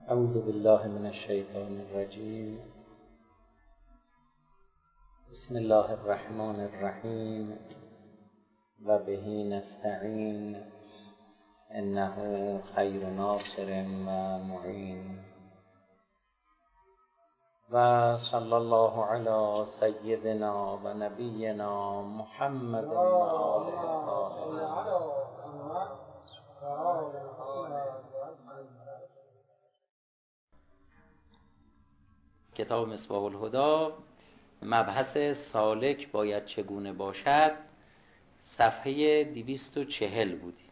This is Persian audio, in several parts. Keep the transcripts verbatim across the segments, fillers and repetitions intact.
اعوذ بالله من الشیطان الرجیم. بسم الله الرحمن الرحیم و به نستعین انه خیر ناصر و معین. و صلی الله علی سیدنا و نبینا محمد و آله الطاهرین. کتاب مصباح الهدی، مبحث سالک باید چگونه باشد، صفحه دویست و چهل بودیم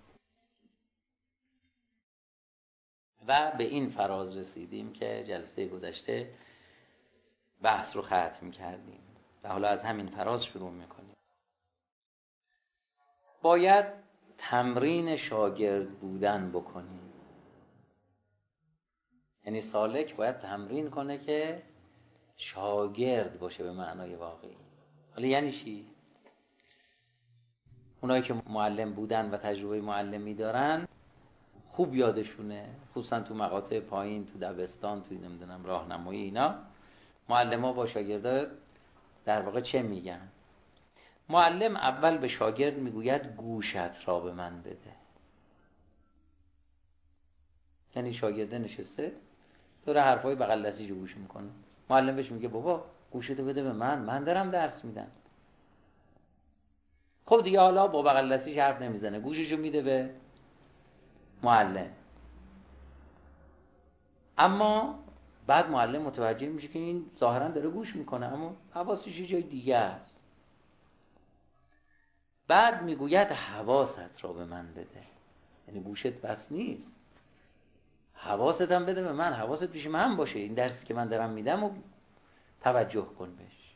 و به این فراز رسیدیم که جلسه گذشته بحث رو ختم کردیم و حالا از همین فراز شروع میکنیم. باید تمرین شاگرد بودن بکنیم، یعنی سالک باید تمرین کنه که شاگرد باشه به معنای واقعی. حالا یعنی چی؟ اونایی که معلم بودن و تجربه معلمی دارن خوب یادشونه، خصوصا تو مقاطع پایین، تو دبستان، تو نمیدونم راهنمایی، اینا معلم‌ها با شاگردا در واقع چه میگن؟ معلم اول به شاگرد میگوید گوشت را به من بده. یعنی شاگرده نشسته داره حرفای بغل دستیشو گوش میکنه، معلم بهش میگه بابا گوشتو بده به من، من دارم درس میدم. خب دیگه حالا با بغل دستیش حرف نمیزنه، گوششو میده به معلم. اما بعد معلم متوجه میشه که این ظاهرا داره گوش میکنه اما حواسش یه جای دیگه است. بعد میگوید حواست را به من بده. یعنی گوشت بس نیست، حواست هم بده به من، حواست پیش من باشه، این درسی که من دارم میدم و توجه کن بهش.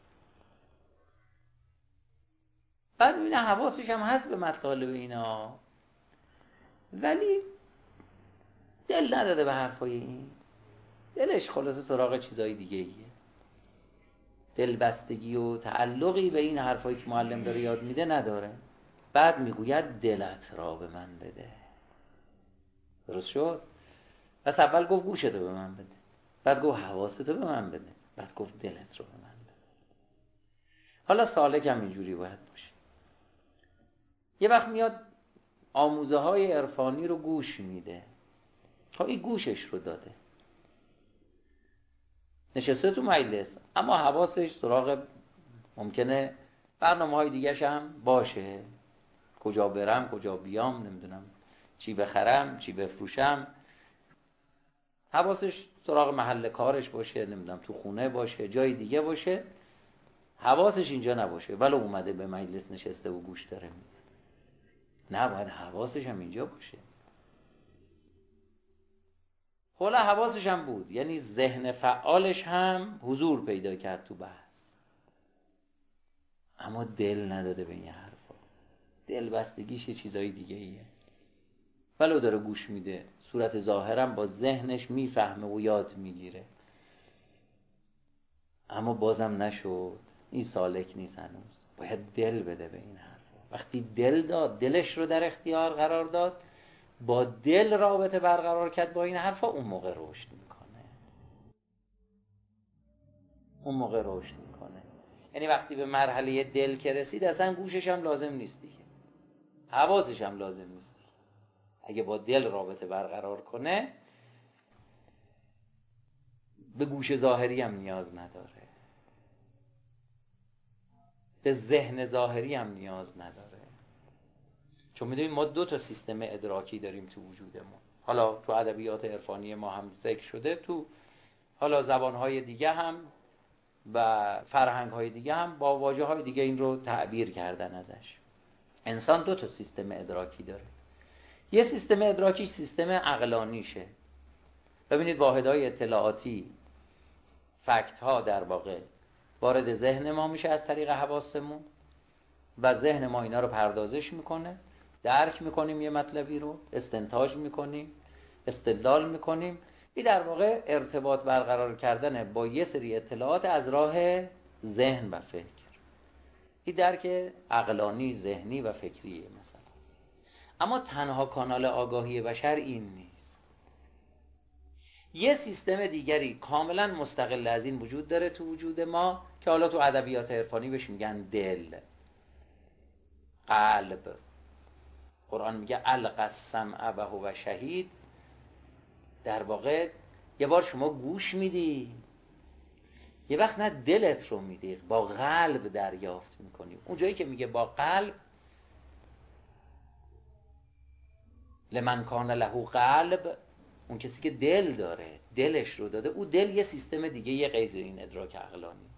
بعد میبینه حواسش هم هست به مطالب اینا ولی دل نداده به حرفای این، دلش خلاصه سراغ چیزای دیگه ایه. دلبستگی و تعلقی به این حرفایی که معلم داره یاد میده نداره. بعد میگوید دلت را به من بده. درست شد؟ پس اول گفت گوشتو به من بده، بعد گفت حواستو به من بده، بعد گفت دلت رو به من بده. حالا سالک هم اینجوری باید باشه. یه وقت میاد آموزه های عرفانی رو گوش میده، خب این گوشش رو داده، نشسته تو مجلس اما حواسش سراغ ممکنه برنامه های دیگه هم باشه، کجا برم کجا بیام، نمیدونم چی بخرم چی بفروشم، حواسش سراغ محل کارش باشه، نمیدونم تو خونه باشه جای دیگه باشه، حواسش اینجا نباشه ولی اومده به مجلس نشسته و گوش داره میده. نه، باید حواسش هم اینجا باشه. حالا حواسش هم بود، یعنی ذهن فعالش هم حضور پیدا کرد تو بحث، اما دل نداده به این حرفا. دل بستگیش یه چیزای دیگه ایه. ولو داره گوش میده، صورت ظاهرم با ذهنش میفهمه و یاد میگیره، اما بازم نشد. این سالک نیست هنوز. باید دل بده به این حرفا. وقتی دل داد، دلش رو در اختیار قرار داد، با دل رابطه برقرار کرد با این حرفا، اون موقع رشد میکنه. اون موقع رشد میکنه. یعنی وقتی به مرحله دل که رسید، اصلا گوشش هم لازم نیست دیگه، حواسش هم لازم نیست دیگه. اگه با دل رابطه برقرار کنه، به گوش ظاهری هم نیاز نداره، به ذهن ظاهری هم نیاز نداره. چون میدونیم ما دو تا سیستم ادراکی داریم تو وجودمون. حالا تو ادبیات عرفانی ما هم ذکر شده، تو حالا زبانهای دیگه هم و فرهنگهای دیگه هم با واژه‌های دیگه این رو تعبیر کردن ازش. انسان دو تا سیستم ادراکی داره. یه سیستم ادراکی سیستم عقلانیشه. ببینید واحدهای اطلاعاتی، فکت ها در واقع وارد ذهن ما میشه از طریق حواسمون و ذهن ما اینا رو پردازش میکنه، درک میکنیم، یه مطلبی رو استنتاج میکنیم، استدلال میکنیم. این در واقع ارتباط برقرار کردن با یه سری اطلاعات از راه ذهن و فکر. این درک عقلانی، ذهنی و فکریه مثلا. اما تنها کانال آگاهی بشر این نیست. یه سیستم دیگری کاملا مستقل از این وجود داره تو وجود ما که حالا تو ادبیات عرفانی بهش میگن دل، قلب. قرآن میگه القی السمع و هو شهید. در واقع یه بار شما گوش میدی، یه وقت نه دلت رو میدی، با قلب دریافت میکنی. اون جایی که میگه با قلب، لمن کان له قلب، اون کسی که دل داره، دلش رو داده. او دل یه سیستم دیگه، یه غیر این ادراک عقلانی.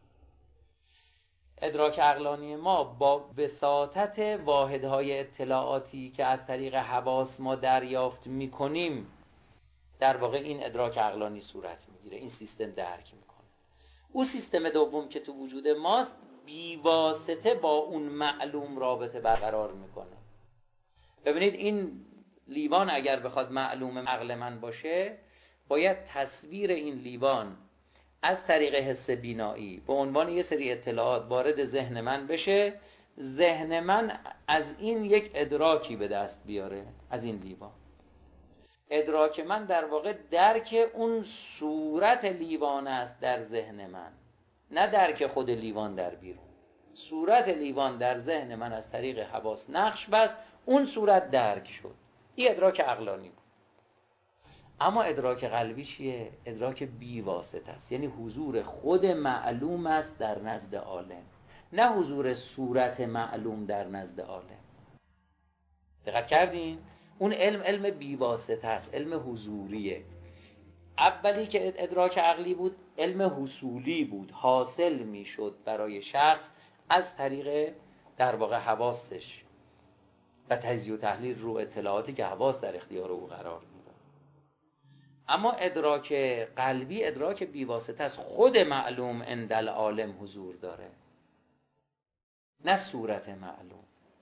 ادراک عقلانی ما با وساطت واحدهای اطلاعاتی که از طریق حواس ما دریافت میکنیم، در واقع این ادراک عقلانی صورت میگیره، این سیستم درک میکنه. او سیستم دوم که تو وجود ماست بیواسطه با اون معلوم رابطه برقرار میکنه. ببینید این لیوان اگر بخواد معلوم عقل من باشه، باید تصویر این لیوان از طریق حس بینایی به عنوان یه سری اطلاعات وارد ذهن من بشه، ذهن من از این یک ادراکی به دست بیاره از این لیوان. ادراک من در واقع درک اون صورت لیوان است در ذهن من، نه درک خود لیوان در بیرون. صورت لیوان در ذهن من از طریق حواس نقش بست، اون صورت درک شد. این ادراک عقلانی بود. اما ادراک قلبی چیه؟ ادراک بی واسطه است، یعنی حضور خود معلوم است در نزد عالم، نه حضور صورت معلوم در نزد عالم. دقت کردین؟ اون علم علم بی واسطه است، علم حضوریه. اولی که ادراک عقلی بود علم حصولی بود، حاصل میشد برای شخص از طریق در واقع حواسش و تجزیه و تحلیل رو اطلاعاتی که حواس در اختیار او قرار میداد. اما ادراک قلبی ادراک بیواسطه است، خود معلوم عند العالم حضور داره، نه صورت معلوم.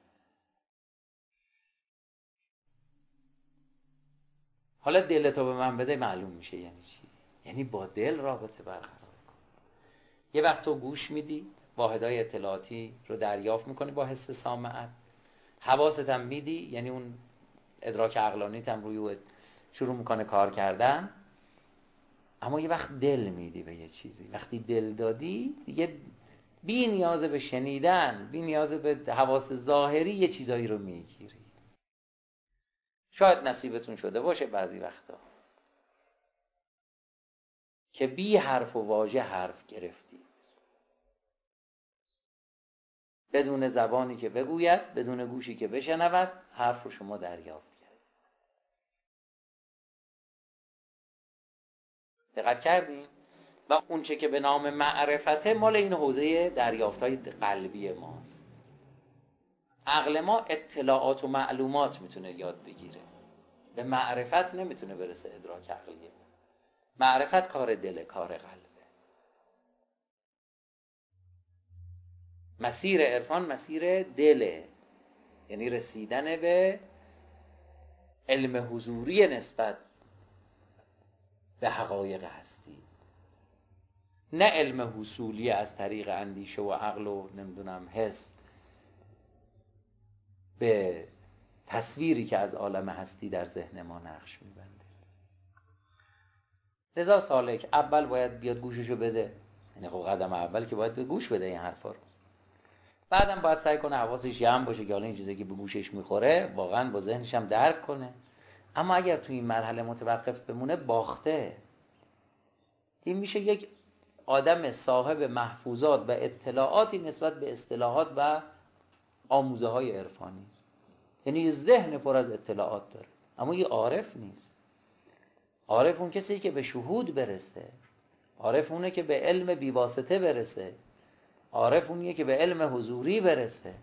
حالا دلتو به من بده معلوم میشه یعنی چی؟ یعنی با دل رابطه برقرار کن. یه وقت تو گوش میدی، واحدهای اطلاعاتی رو دریافت میکنی با حس سامعت، حواست هم میدی، یعنی اون ادراک عقلانیت هم روی شروع میکنه کار کردن. اما یه وقت دل میدی به یه چیزی، وقتی دل دادی دیگه بی نیاز به شنیدن، بی نیاز به حواس ظاهری یه چیزایی رو میگیری. شاید نصیبتون شده باشه بعضی وقتا که بی حرف و واژه حرف گرفتی، بدون زبانی که بگوید، بدون گوشی که بشنود، حرف رو شما دریافت کرد. دقت کردین؟ و اون چه که به نام معرفته مال این حوزه دریافت‌های قلبی ماست. عقل ما اطلاعات و معلومات میتونه یاد بگیره، به معرفت نمیتونه برسه. ادراک عقلیه، معرفت کار دل، کار قلبه. مسیر عرفان مسیر دله، یعنی رسیدن به علم حضوری نسبت به حقایق هستی، نه علم حصولی از طریق اندیشه و عقل و نمیدونم حس به تصویری که از عالم هستی در ذهن ما نقش میبنده. لذا سالک اول باید بیاد گوششو بده، یعنی خب قدم اول که باید به گوش بده این حرفا رو. بعدم باید سعی کنه حواسش جمع باشه که حالا این چیزی که به گوشش میخوره واقعا با ذهنش هم درک کنه. اما اگر تو این مرحله متوقف بمونه باخته. این میشه یک آدم صاحب محفوظات و اطلاعاتی نسبت به اصطلاحات و آموزه های عرفانی، یعنی ذهن پر از اطلاعات داره اما یه عارف نیست. عارف اون کسی که به شهود برسه، عارف اونه که به علم بیواسطه برسه، عارف اونیه که به علم حضوری برسه،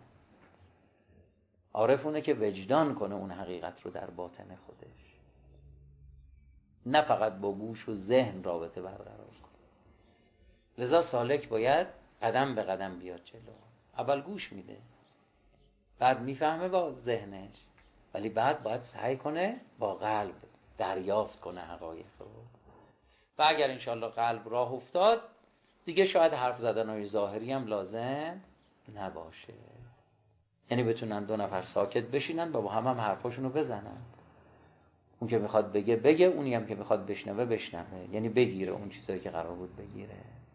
عارف اونه که وجدان کنه اون حقیقت رو در باطن خودش، نه فقط با گوش و ذهن رابطه برقرار کنه. لذا سالک باید قدم به قدم بیاد جلو. اول گوش میده، بعد میفهمه با ذهنش، ولی بعد باید سعی کنه با قلب دریافت کنه حقایق رو. و اگر انشالله قلب راه افتاد دیگه شاید حرف زدنهای ظاهری هم لازم نباشه، یعنی بتونن دو نفر ساکت بشینن و با هم هم حرفاشون رو بزنن. اون که میخواد بگه بگه، اونی هم که میخواد بشنوه بشنوه، یعنی بگیره اون چیزایی که قرار بود بگیره.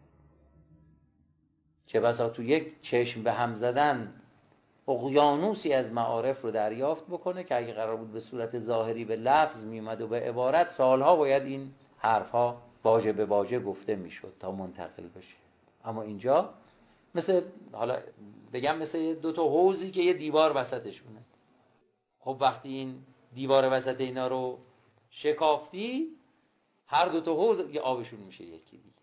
چه بسا تو یک چشم به هم زدن اقیانوسی از معارف رو دریافت بکنه که اگه قرار بود به صورت ظاهری به لفظ میومد و به عبارت، سالها باید این حرفها باجه به باجه گفته میشد تا منتقل بشه. اما اینجا مثل، حالا بگم مثل دو تا حوضی که یه دیوار وسطشونه. خب وقتی این دیوار وسط اینا رو شکافتی، هر دو تا حوض یه آبشون میشه یکی دیگه.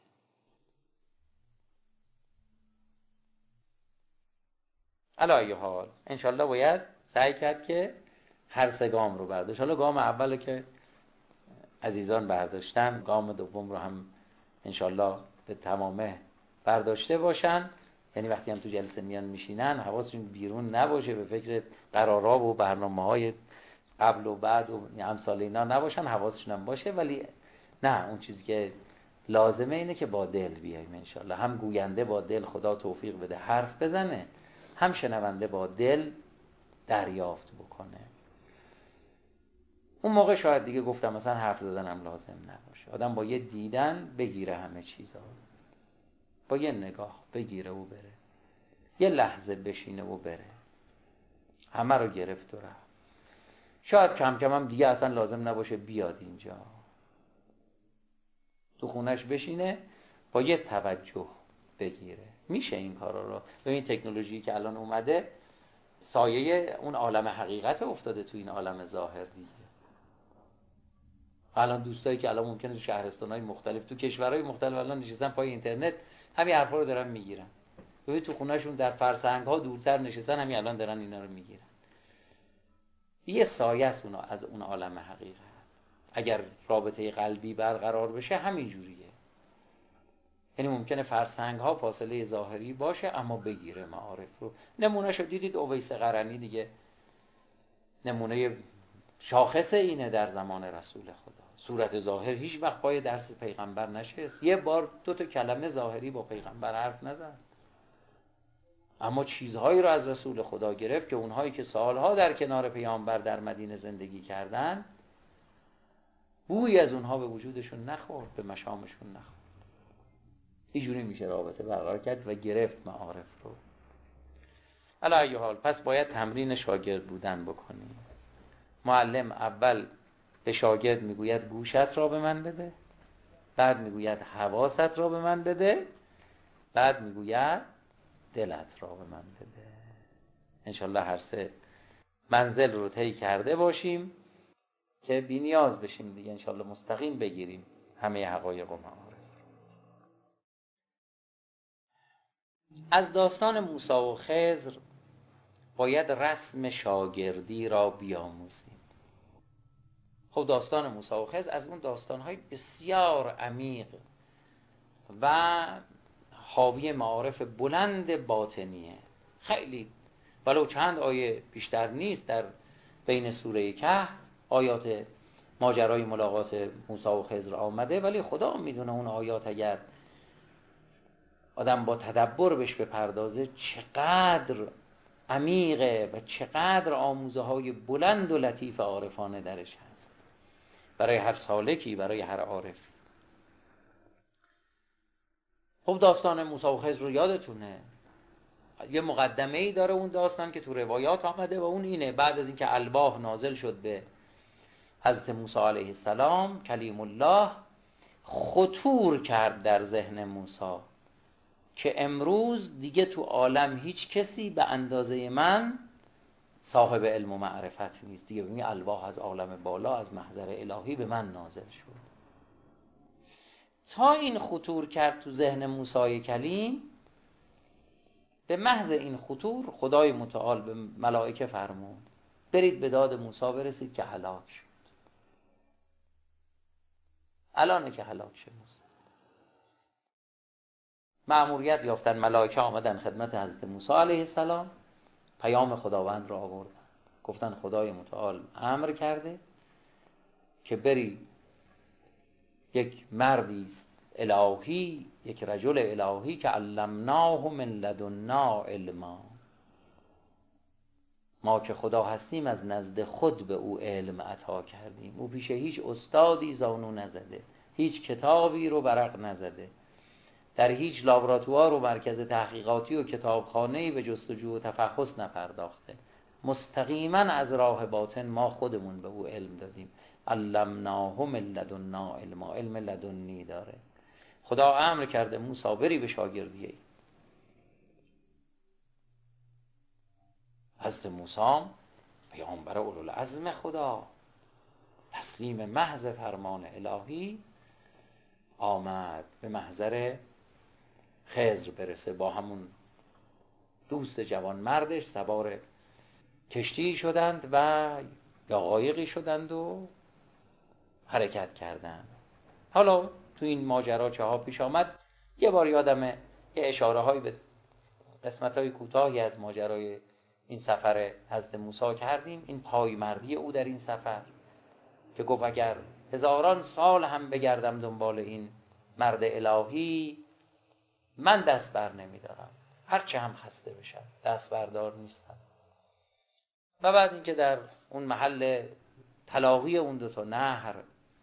علی ای حال انشالله باید سعی کرد که هر سه گام رو برداشت. حالا گام اول که عزیزان برداشتن، گام دوم رو هم انشالله به تمامه برداشته باشن. یعنی وقتی هم تو جلسه میان میشینن حواسشون بیرون نباشه، به فکر قرارا و برنامه‌های قبل و بعد و امثال اینا نباشن، حواسشون هم باشه. ولی نه، اون چیزی که لازمه اینه که با دل بیایم انشالله. هم گوینده با دل خدا توفیق بده حرف بزنه، هم شنونده با دل دریافت بکنه. اون موقع شاید دیگه گفتم مثلا حرف زدنم لازم نباشه، آدم با یه دیدن بگیره همه چیزا، با یه نگاه بگیره و بره، یه لحظه بشینه و بره، همه رو گرفت و رفت. شاید کم کم هم دیگه اصلا لازم نباشه بیاد اینجا، تو خونش بشینه با یه توجه بگیره. میشه این کارا رو. به این تکنولوژی که الان اومده سایه اون عالم حقیقت افتاده تو این عالم ظاهر دیگه. الان دوستایی که الان ممکنه تو شهرستان‌های مختلف تو کشورهای مختلف الان نشستن پای اینترنت همین حرفا رو دارن میگیرن. ببین تو خونه‌شون در فرسنگ‌ها دورتر نشستن، همین الان دارن اینا رو میگیرن. یه سایه است اون از اون عالم حقیقت. اگر رابطه قلبی برقرار بشه همین جوریه. یعنی ممکنه فرسنگ‌ها فاصله ظاهری باشه اما بگیره معارف رو. نمونهشو دیدید اویس قرنی دیگه، نمونه شاخص اینه در زمان رسول خدا. صورت ظاهر هیچ وقت پای درس پیغمبر نشست، یه بار دو تا کلمه ظاهری با پیغمبر حرف نزد، اما چیزهایی رو از رسول خدا گرفت که اونهایی که سالها در کنار پیامبر در مدینه زندگی کردن بویی از اونها به وجودشون نخورد، به مشامشون نخورد. اینجوری میشه رابطه برقرار کرد و گرفت معارف رو. علی ای حال پس باید تمرین شاگرد بودن بکنیم. معلم اول به شاگرد میگوید گوشت را به من بده، بعد میگوید حواست را به من بده، بعد میگوید دلت را به من بده. انشالله هر سه منزل رو طی کرده باشیم که بی نیاز بشیم دیگه، انشالله مستقیم بگیریم همه حقایق و معارف. از داستان موسی و خضر باید رسم شاگردی را بیاموزیم. خب داستان موسی و خضر از اون داستان‌های بسیار عمیق و حاوی معارف بلند باطنیه. خیلی ولو چند آیه بیشتر نیست در بین سوره کهف آیات ماجرای ملاقات موسی و خضر آمده، ولی خدا میدونه اون آیات اگر آدم با تدبر بهش بپردازه چقدر عمیقه و چقدر آموزه های بلند و لطیف عارفانه درش هست برای هر سالکی، برای هر عارفی. خب داستان موسی و خضر رو یادتونه، یه مقدمه ای داره اون داستان که تو روایات آمده و اون اینه: بعد از اینکه الواح نازل شد به حضرت موسی علیه السلام کلیم الله، خطور کرد در ذهن موسی که امروز دیگه تو عالم هیچ کسی به اندازه من صاحب علم و معرفت نیست دیگه. ببین الواح از عالم بالا از محضر الهی به من نازل شد. تا این خطور کرد تو ذهن موسی کلیم، به محض این خطور خدای متعال به ملائکه فرمود برید به داد موسی برسید که هلاک شد. الانه که هلاک شد موسی. مأموریت یافتن، ملائکه آمدن خدمت حضرت موسی علیه السلام، پیام خداوند را آوردن، گفتن خدای متعال امر کرده که بری یک مردی است الهی، یک رجل الهی که علمناه من لدنا علما، ما که خدا هستیم از نزد خود به او علم عطا کردیم. او پیش هیچ استادی زانو نزده، هیچ کتابی رو ورق نزده، در هیچ لابراتوار و مرکز تحقیقاتی و کتابخانه‌ای به جستجو و تفحص نپرداخته. مستقیما از راه باطن ما خودمون به او علم دادیم. علمناه من لدنا علما، علم لدنی داره. خدا امر کرده موسی بری به شاگردی ای. حضرت موسی پیامبر اولوالعزم خدا، تسلیم محض فرمان الهی، آمد به محضر خضر برسه. با همون دوست جوان مردش سوار کشتی شدند و یا قایقی شدند و حرکت کردند. حالا تو این ماجرا چه ها پیش آمد؟ یه بار یادمه یه اشاره هایی به قسمت های کوتاهی از ماجرای این سفر حضرت موسی کردیم. این پایمردی او در این سفر که گفت اگر هزاران سال هم بگردم دنبال این مرد الهی من دست بر نمیدارم، هرچه هم خسته بشم دست بردار نیستم. و بعد اینکه در اون محل تلاقی اون دوتا نهر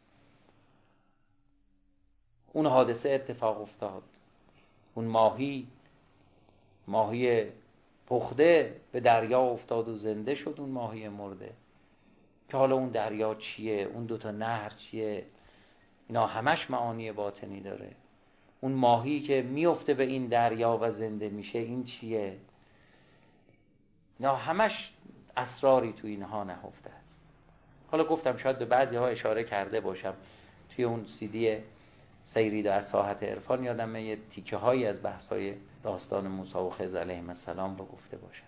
اون حادثه اتفاق افتاد، اون ماهی ماهی پخته به دریا افتاد و زنده شد اون ماهی مرده، که حالا اون دریا چیه، اون دوتا نهر چیه، اینا همش معانی باطنی داره. اون ماهی که میفته به این دریا و زنده میشه این چیه، اینا همش اسراری تو اینها نهفته است. حالا گفتم شاید به بعضی ها اشاره کرده باشم توی اون سیدی سیری در ساحت عرفان، یادمه یه تیکه هایی از بحث های داستان موسی و خضر علیهم السلام رو گفته باشم.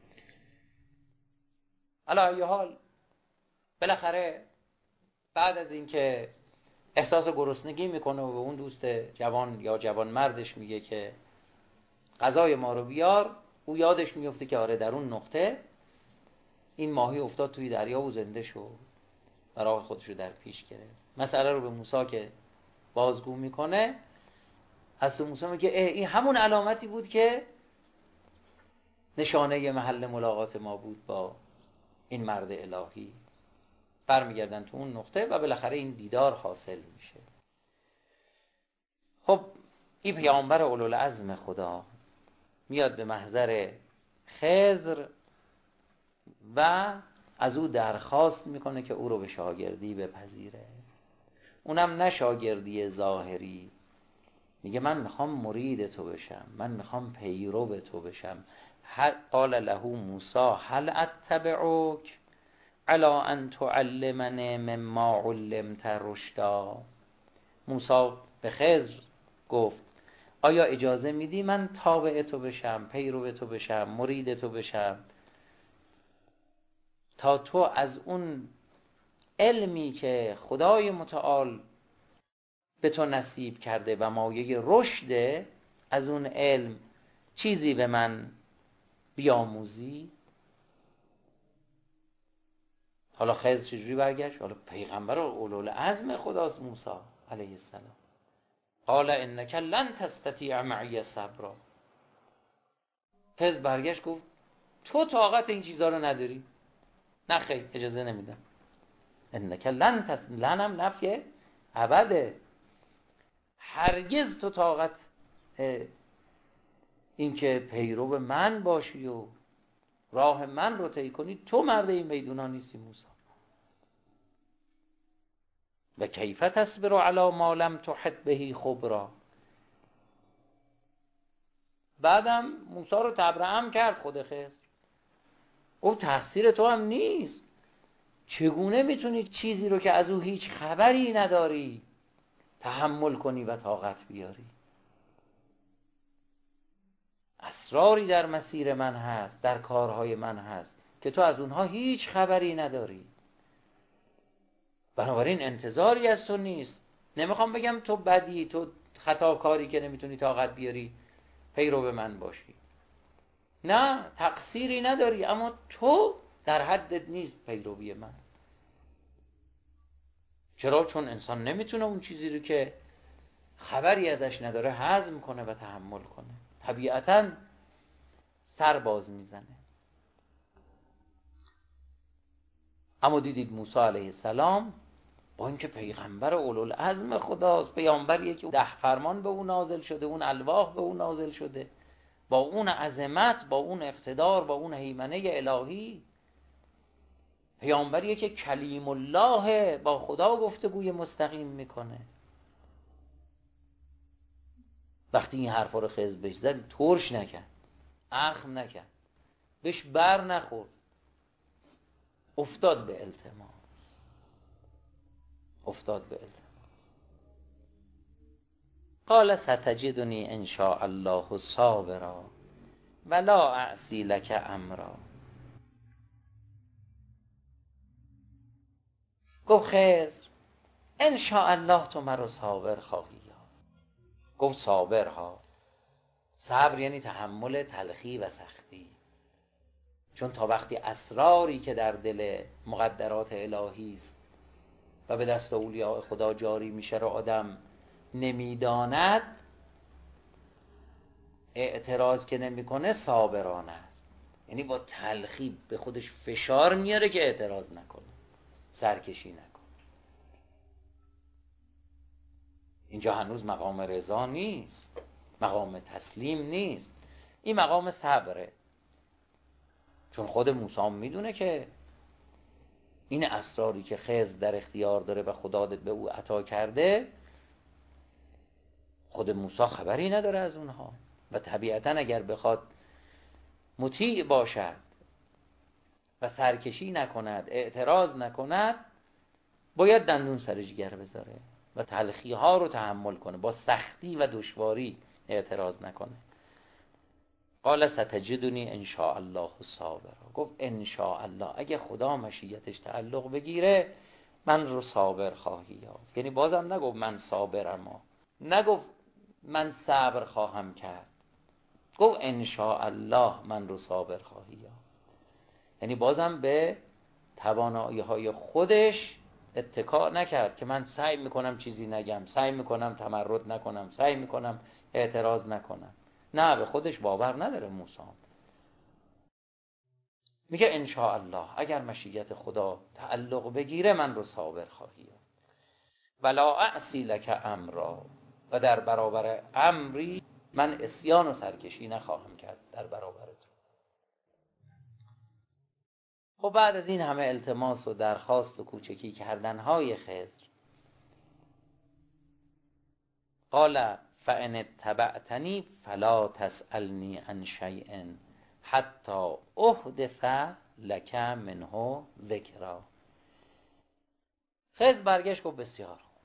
حالا ای حال بالاخره بعد از اینکه احساس گرسنگی میکنه و به اون دوست جوان یا جوان مردش میگه که غذای ما رو بیار، او یادش میفته که آره در اون نقطه این ماهی افتاد توی دریا و زنده شد و راه خودش رو در پیش گرفت. مسئله رو به موسی که بازگو میکنه، حضرت موسی میگه این همون علامتی بود که نشانه محل ملاقات ما بود با این مرد الهی. برمیگردن تو اون نقطه و بالاخره این دیدار حاصل میشه. خب این پیامبر اولوالعزم خدا میاد به محضر خضر و از او درخواست میکنه که او رو به شاگردی بپذیره. اونم نه شاگردی ظاهری، میگه من میخوام مرید تو بشم، من میخوام پیرو تو بشم. قال له موسی هل اتبعک علی ان تعلمنی مما علمت رشدا. موسی به خضر گفت آیا اجازه میدی من تابع تو بشم، پیرو تو بشم، مرید تو بشم، تا تو از اون علمی که خدای متعال به تو نصیب کرده و مایه رشد از اون علم چیزی به من بیاموزی؟ حالا خضر چجوری برگشت؟ حالا پیغمبر اولوالعزم خداست موسی علیه السلام. قال انک لن تستطیع معی صبرا. خضر برگشت گفت تو طاقت این چیزها رو نداری؟ نه خیر، اجازه نمیدم. انک لن تست... لنم نفیه ابده، هرگز تو طاقت این که پیرو من باشی و راه من رو طی کنی، تو مرد این میدونا نیستی موسی. و کیف تصبر علی ما لم تحط به خبرا. بعدم موسی رو تبرئه کرد خود خضر. او تقصیر تو هم نیست، چگونه میتونی چیزی رو که از او هیچ خبری نداری تحمل کنی و طاقت بیاری؟ اسراری در مسیر من هست، در کارهای من هست که تو از اونها هیچ خبری نداری، بنابراین انتظاری از تو نیست. نمیخوام بگم تو بدی، تو خطاکاری که نمیتونی طاقت بیاری پیرو به من باشی، نه، تقصیری نداری، اما تو در حدت نیست پیروی من. چرا؟ چون انسان نمیتونه اون چیزی رو که خبری ازش نداره هضم کنه و تحمل کنه، طبیعتاً سر باز میزنه. اما دیدید موسی علیه السلام با اینکه پیغمبر اولوالعزم خداست، پیامبریه که ده فرمان به اون نازل شده، اون الواح به اون نازل شده، با اون عظمت، با اون اقتدار، با اون هیمنه الهی، پیامبریه که کلیم الله، با خدا گفتگوی مستقیم میکنه. وقتی این حرفا رو خضر بهش زد، ترش نکرد، اخم نکرد، بهش بر نخورد، افتاد به التماس، افتاد به التماس. قال ستجدنی ان شاء الله صابرا ولا اعصی لک امرا. گفت خضر ان شاء الله تو مرا صابر خواهی یافت. گفت صابر ها، صبر یعنی تحمل تلخی و سختی، چون تا وقتی اسراری که در دل مقدرات الهی است و به دست اولیاء خدا جاری میشه رو آدم نمیداند، اعتراض که نمیکنه صابرانه است. یعنی با تلخی به خودش فشار میاره که اعتراض نکنه، سرکشی نکنه. اینجا هنوز مقام رضا نیست، مقام تسلیم نیست، این مقام صبره. چون خود موسی میدونه که این اسراری که خضر در اختیار داره و خدا به او عطا کرده، خود موسی خبری نداره از اونها و طبیعتا اگر بخواد مطیع باشد و سرکشی نکند، اعتراض نکند، باید دندون سر جگر بذاره و تلخی ها رو تحمل کنه، با سختی و دشواری اعتراض نکنه. قال ستجدنی ان شاء الله صابرا. گفت ان شاء الله، اگه خدا مشیتش تعلق بگیره من رو صابر خواهی یافت. یعنی بازم نگفت من صابرم، نگفت من صبر خواهم کرد، گفت ان شاء الله من رو صابر خواهی یافت. یعنی بازم به توانایی های خودش اتکا نکرد که من سعی میکنم چیزی نگم، سعی میکنم تمرد نکنم، سعی میکنم اعتراض نکنم. نه، به خودش باور نداره موسی. میگه ان شاء الله، اگر مشیت خدا تعلق بگیره من رو صابر خواهی یافت. ولا اعصی لک امرا، و در برابر امری من عصیان و سرکشی نخواهم کرد در برابر تو. خب بعد از این همه التماس و درخواست و کوچکی کردنهای خضر، قال فان اتبعتنی فلا تسألنی عن شیء حتی احدث لک منه ذکرا. خضر برگشت گفت بسیار خوب،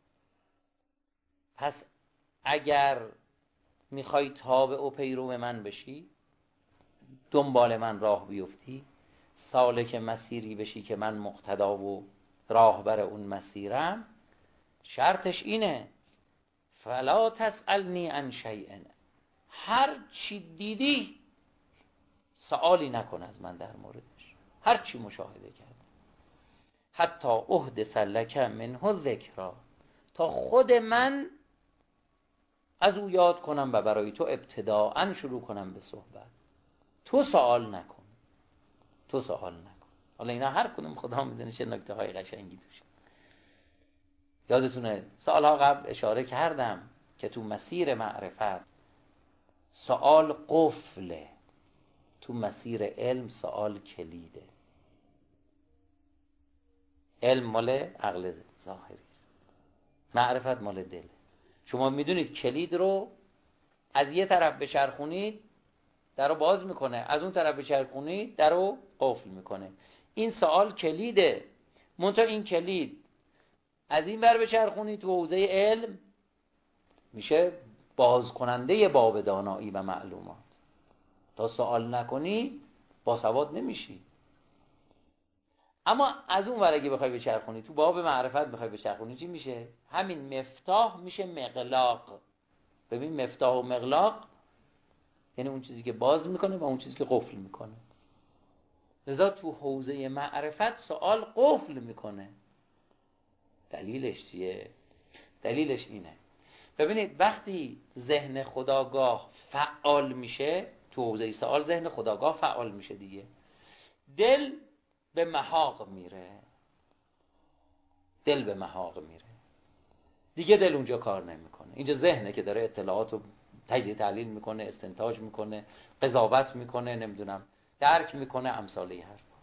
پس اگر میخوای تابع و پیرو من بشی، دنبال من راه بیفتی، سالک مسیری بشی که من مقتدا و راهبر اون مسیرم، شرطش اینه فلا تسألنی عن شیء، هر چی دیدی سوالی نکن از من در موردش، هر چی مشاهده کرد، حتی احدث لک منه ذکرا، تا خود من از او یاد کنم و برای تو ابتداءً شروع کنم به صحبت. تو سوال نکن، تو سوال نکن. حالا اینا هر کدوم خدا میدونه چه نکته های قشنگی توشه. یادتونه سالها قبل اشاره کردم که تو مسیر معرفت سوال قفله، تو مسیر علم سوال کلیده. علم مال عقل ظاهری است، معرفت مال دله. شما میدونید کلید رو از یه طرف بچرخونید در رو باز میکنه، از اون طرف بچرخونید در رو قفل میکنه. این سوال کلیده، منتها این کلید از این ور بچرخونید تو حوزه علم میشه باز کننده باب دانایی و معلومات. تا سوال نکنی با سواد نمیشی. اما از اون ور اگه بخوای بچرخونی تو باب معرفت بخوای بچرخونی، چی میشه؟ همین مفتاح میشه مغلاق. ببین مفتاح و مغلاق یعنی اون چیزی که باز میکنه و اون چیزی که قفل میکنه. لذا تو حوزه معرفت سوال قفل میکنه. دلیلش چیه؟ دلیلش اینه، ببینید وقتی ذهن خودآگاه فعال میشه تو حوزه سوال، ذهن خودآگاه فعال میشه دیگه. دل به محاق میره، دل به محاق میره، دیگه دل اونجا کار نمیکنه. اینجا ذهنه که داره اطلاعات رو تجزیه تحلیل میکنه، استنتاج میکنه، قضاوت میکنه، نمیدونم درک میکنه، امثال این حرف.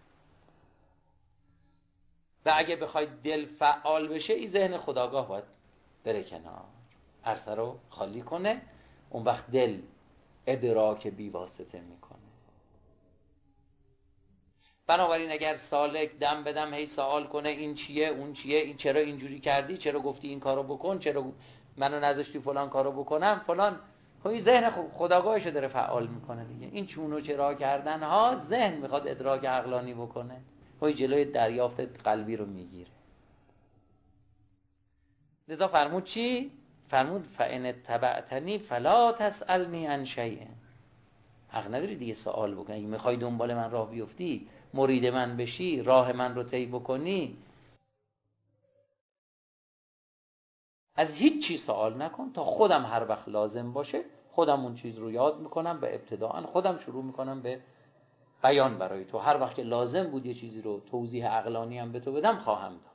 و اگه بخوای دل فعال بشه، این ذهن خودآگاه باید بره کنار، عرصه رو خالی کنه. اون وقت دل ادراک بی واسطه میکنه. بنابراین اگر سالک دم بدم هی سوال کنه این چیه اون چیه، این چرا اینجوری کردی، چرا گفتی این کارو بکن، چرا منو نذاشتی فلان کارو بکنم فلان، خب این ذهن خودآگاهشو داره فعال میکنه دیگه. این چون و چرا کردن ها ذهن میخواد ادراک عقلانی بکنه، خب جلوی دریافت قلبی رو میگیره. لذا فرمود چی؟ فرمود فإن اتبعتنی فلا تسألنی عن شیء. حق نداری دیگه سوال بکنی. اگه میخوای دنبال من راه بیفتی، مرید من بشی، راه من رو طی بکنی، از هیچ چی سوال نکن تا خودم هر وقت لازم باشه خودم اون چیز رو یاد میکنم، به ابتداءً خودم شروع میکنم به بیان برای تو. هر وقت که لازم بود یه چیزی رو توضیح عقلانی هم به تو بدم خواهم داد.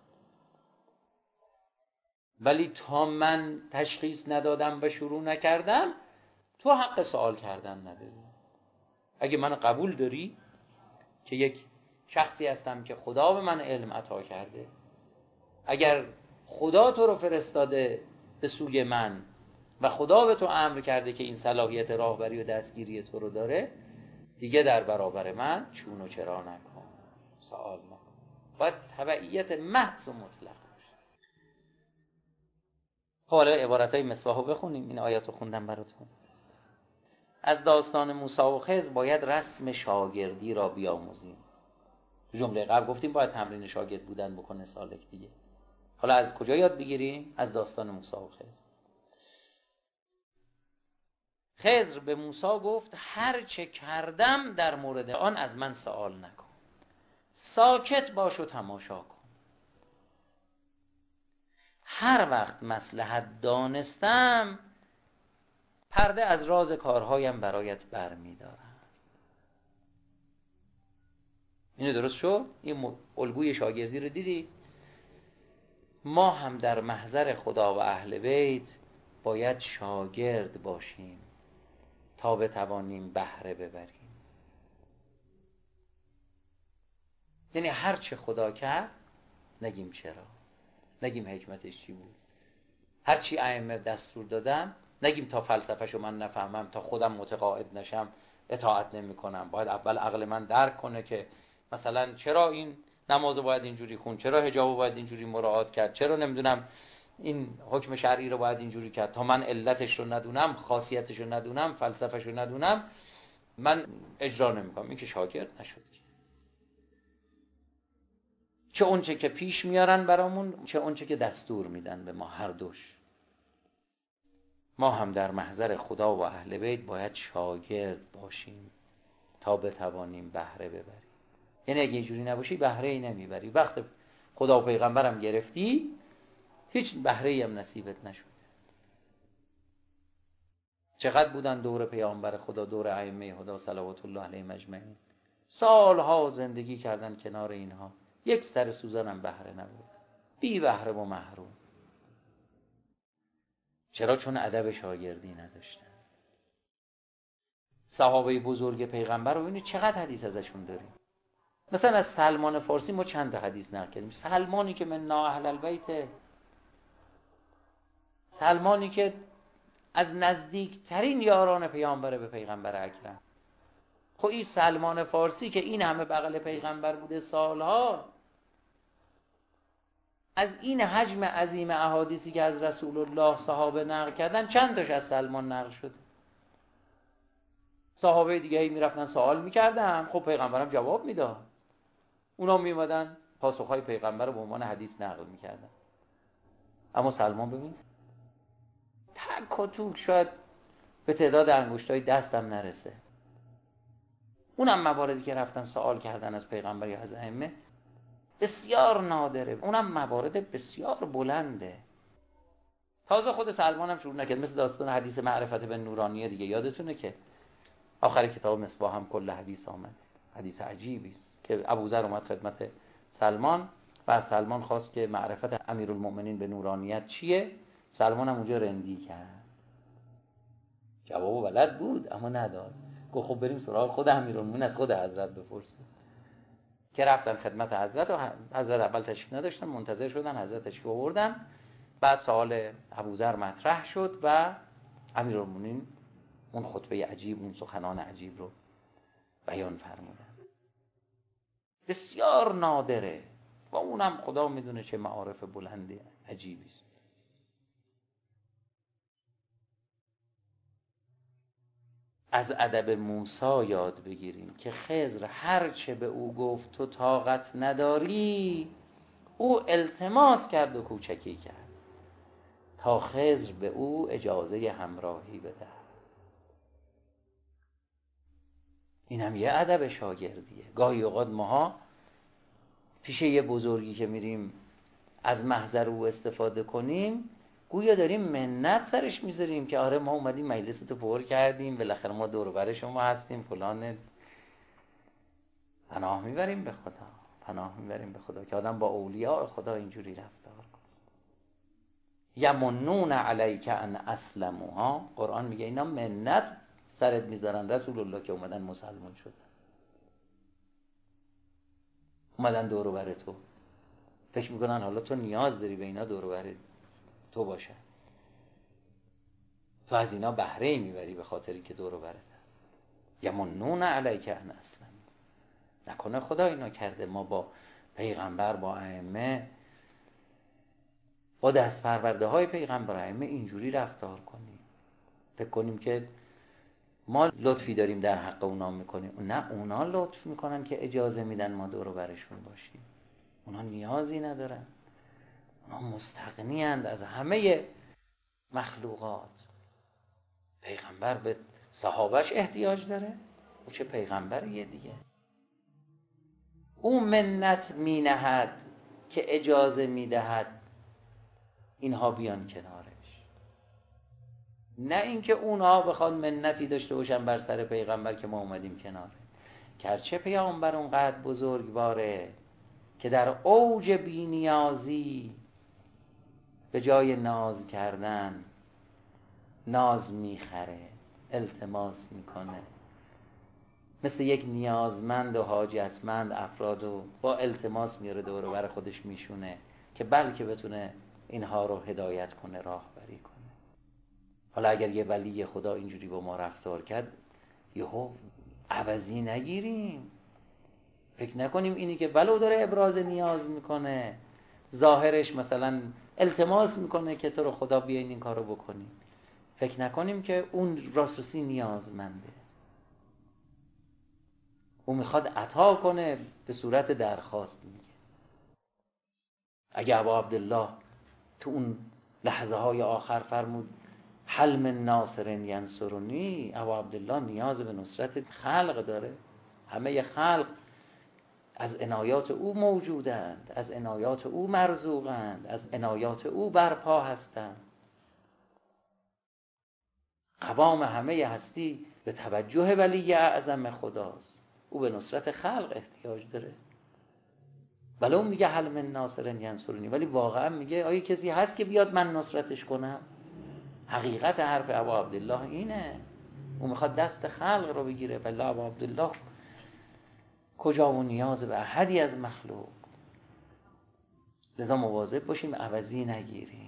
ولی تا من تشخیص ندادم و شروع نکردم، تو حق سوال کردن نداری. اگه من قبول داری که یک شخصی هستم که خدا به من علم عطا کرده، اگر خدا تو رو فرستاده به سوی من و خدا به تو امر کرده که این صلاحیت راهبری و دستگیری تو رو داره، دیگه در برابر من چون و چرا نکن، سوال نکن. باید تبعیت محض و مطلق باشه. حالا عبارتای مصباح رو بخونیم. این آیات رو خوندم براتون. از داستان موسی و خضر باید رسم شاگردی را بیاموزیم. تو جمله قبل گفتیم باید تمرین شاگرد بودن بکنه سالک دیگه. حالا از کجا یاد بگیریم؟ از داستان موسی و خضر. خضر به موسی گفت هر چه کردم در مورد آن از من سوال نکن، ساکت باش و تماشا کن. هر وقت مصلحت دانستم پرده از راز کارهایم برایت برمی‌دارم. اینو درست شد؟ این الگوی شاگردی رو دیدی؟ ما هم در محضر خدا و اهل بیت باید شاگرد باشیم تا بتوانیم بهره ببریم. یعنی هر چه خدا کرد نگیم چرا، نگیم حکمتش چی بود. هر چی ائمه دستور دادن نگیم تا فلسفه‌شو من نفهمم، تا خودم متقاعد نشم اطاعت نمی کنم. باید اول عقل من درک کنه که مثلا چرا این نماز باید اینجوری خون، چرا حجاب باید اینجوری مراعات کرد، چرا نمیدونم این حکم شرعی رو باید اینجوری کرد. تا من علتش رو ندونم، خاصیتش رو ندونم، فلسفه‌ش رو ندونم، من اجرا نمی‌کنم. این که شاگرد نشد. چه اونچه که پیش میارن برامون، چه اونچه که دستور میدن به ما، هر دوش. ما هم در محضر خدا و اهل بیت باید شاگرد باشیم تا بتوانیم بهره ببریم. یعنی اگه اینجوری نباشی بهره ای نمیبری. وقت خدا و پیغمبرم گرفتی هیچ بهره ای هم نصیبت نشد. چقدر بودن دور پیامبر خدا، دور ائمه هدا صلوات الله علیهم اجمعین، سالها زندگی کردن کنار اینها، یک سر سوزن هم بهره نبود، بی بهره و محروم. چرا؟ چون ادب شاگردی نداشتن. صحابه بزرگ پیغمبر رو ببینید چقدر حدیث ازشون داریم. مثلا از سلمان فارسی ما چند تا حدیث نقل کردیم. سلمانی که من اهل البیت، سلمانی که از نزدیکترین یاران پیامبر به پیغمبر اکرم. خب این سلمان فارسی که این همه بغل پیغمبر بوده سالها، از این حجم عظیم احادیثی که از رسول الله صحابه نقل کردن، چند تاش از سلمان نقل شده؟ صحابه دیگه ای میرفتن سوال میکردن، خب پیغمبرم جواب میداد، اونا میومدن پاسخهای پیغمبر رو به عنوان حدیث نقل میکردن. اما سلمان ببین تک و توک شاید به تعداد انگشتای دستم نرسه. اونم مواردی که رفتن سوال کردن از پیغمبر یا از ائمه بسیار نادره، اونم موارد بسیار بلنده. تازه خود سلمان هم شروع نکرد. مثل داستان حدیث معرفت بن نورانیه دیگه، یادتونه که آخر کتاب مصباح هم کل حدیث آمد. حدیث عجیبی است. که ابوذر اومد خدمت سلمان و از سلمان خواست که معرفت امیرالمؤمنین به نورانیت چیه. سلمان هم اونجا رندی کرد، جوابو بلد بود اما نداد. گفت خب بریم سراغ خود امیرالمؤمنین، از خود حضرت بپرسیم. که رفتن خدمت حضرت و حضرت اول تشریف نداشتن، منتظر شدن، حضرت تشریف آوردن. بعد سوال ابوذر مطرح شد و امیرالمؤمنین اون خطبه عجیب، اون سخنان عجیب رو بیان فرمودن. بسیار نادره و اونم خدا میدونه چه معارف بلندی عجیبی است. از ادب موسی یاد بگیریم که خضر هر چه به او گفت تو طاقت نداری، او التماس کرد و کوچکی کرد تا خضر به او اجازه همراهی بده. این هم یه ادب شاگردیه. گاهی اوقات ماها پیش یه بزرگی که میریم از محضر او استفاده کنیم، گویا داریم منت سرش میذاریم که آره ما اومدیم مجلستو پر کردیم، بالاخره ما دور و بر شما هستیم فلان. پناه میبریم به خدا، پناه میبریم به خدا که آدم با اولیاء خدا اینجوری رفتار کنه. یمنون علیک ان اسلموا، قرآن میگه اینا منت سرت میذارن رسول الله که اومدن مسلمان شدن، اومدن دور و بر تو، فکر میکنن حالا تو نیاز داری به اینا دور و بر تو باشن، تو از اینا بهره میبری به خاطری که دور و برت. یمنون علیک ان اسلموا، نکنه خدا اینا کرده ما با پیغمبر، با ائمه، با دست پرورده های پیغمبر ائمه اینجوری رفتار کنیم، فکر کنیم که ما لطفی داریم در حق اونا میکنیم. نه، اونا لطف میکنن که اجازه میدن ما دور و برشون باشیم. اونا نیازی ندارن، اونا مستغنی اند از همه مخلوقات. پیغمبر به صحابش احتیاج داره، او چه پیغمبریه دیگه. او منت مینهد که اجازه میدهد اینها بیان کنارش، نه اینکه اونها بخوان منتی داشته باشن بر سر پیغمبر که ما اومدیم کناره. گرچه پیغمبر اونقدر بزرگواره که در اوج بی‌نیازی به جای ناز کردن ناز میخره، التماس میکنه، مثل یک نیازمند و حاجتمند افراد رو با التماس میاره دور و بر خودش میشونه که بلکه بتونه اینها رو هدایت کنه، راهبری کنه. حالا اگر یه ولی خدا اینجوری با ما رفتار کرد، یهو عوضی نگیریم، فکر نکنیم اینی که ولو داره ابراز نیاز میکنه، ظاهرش مثلا التماس میکنه که تو رو خدا بیاین این کارو بکنی، فکر نکنیم که اون راسوسی نیازمنده. او میخواد عطا کنه به صورت درخواست. میگه اگه ابا عبدالله تو اون لحظه های آخر فرمود هل من ناصر ینصرنی، ابا عبدالله نیاز به نصرت خلق داره. همه خلق از عنایات او موجودند، از عنایات او مرزوقند، از عنایات او برپا هستند. قوام همه هستی به توجه ولی اعظم خداست، او به نصرت خلق احتیاج داره. ولی اون میگه هل من ناصر ینصرنی، ولی واقعا میگه آیا کسی هست که بیاد من نصرتش کنم؟ حقیقت حرف ابا عبدالله اینه، او میخواد دست خلق رو بگیره. ولی ابا عبدالله کجا و نیاز به احدی از مخلوق. لذا مواظب باشیم عوضی نگیریم،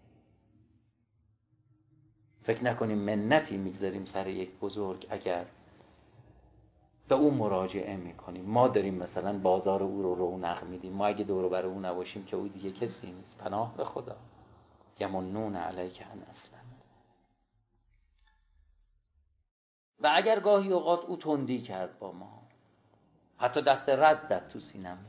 فکر نکنیم منتی میگذاریم سر یک بزرگ اگر به او مراجعه میکنیم. ما داریم مثلا بازار او رو رونق میدیم، ما اگه دور و بر او نباشیم که او دیگه کسی نیست. پناه به خدا. یمنون علیک ان اسلموا. و اگر گاهی اوقات او تندی کرد با ما، حتی دست رد زد تو سینم،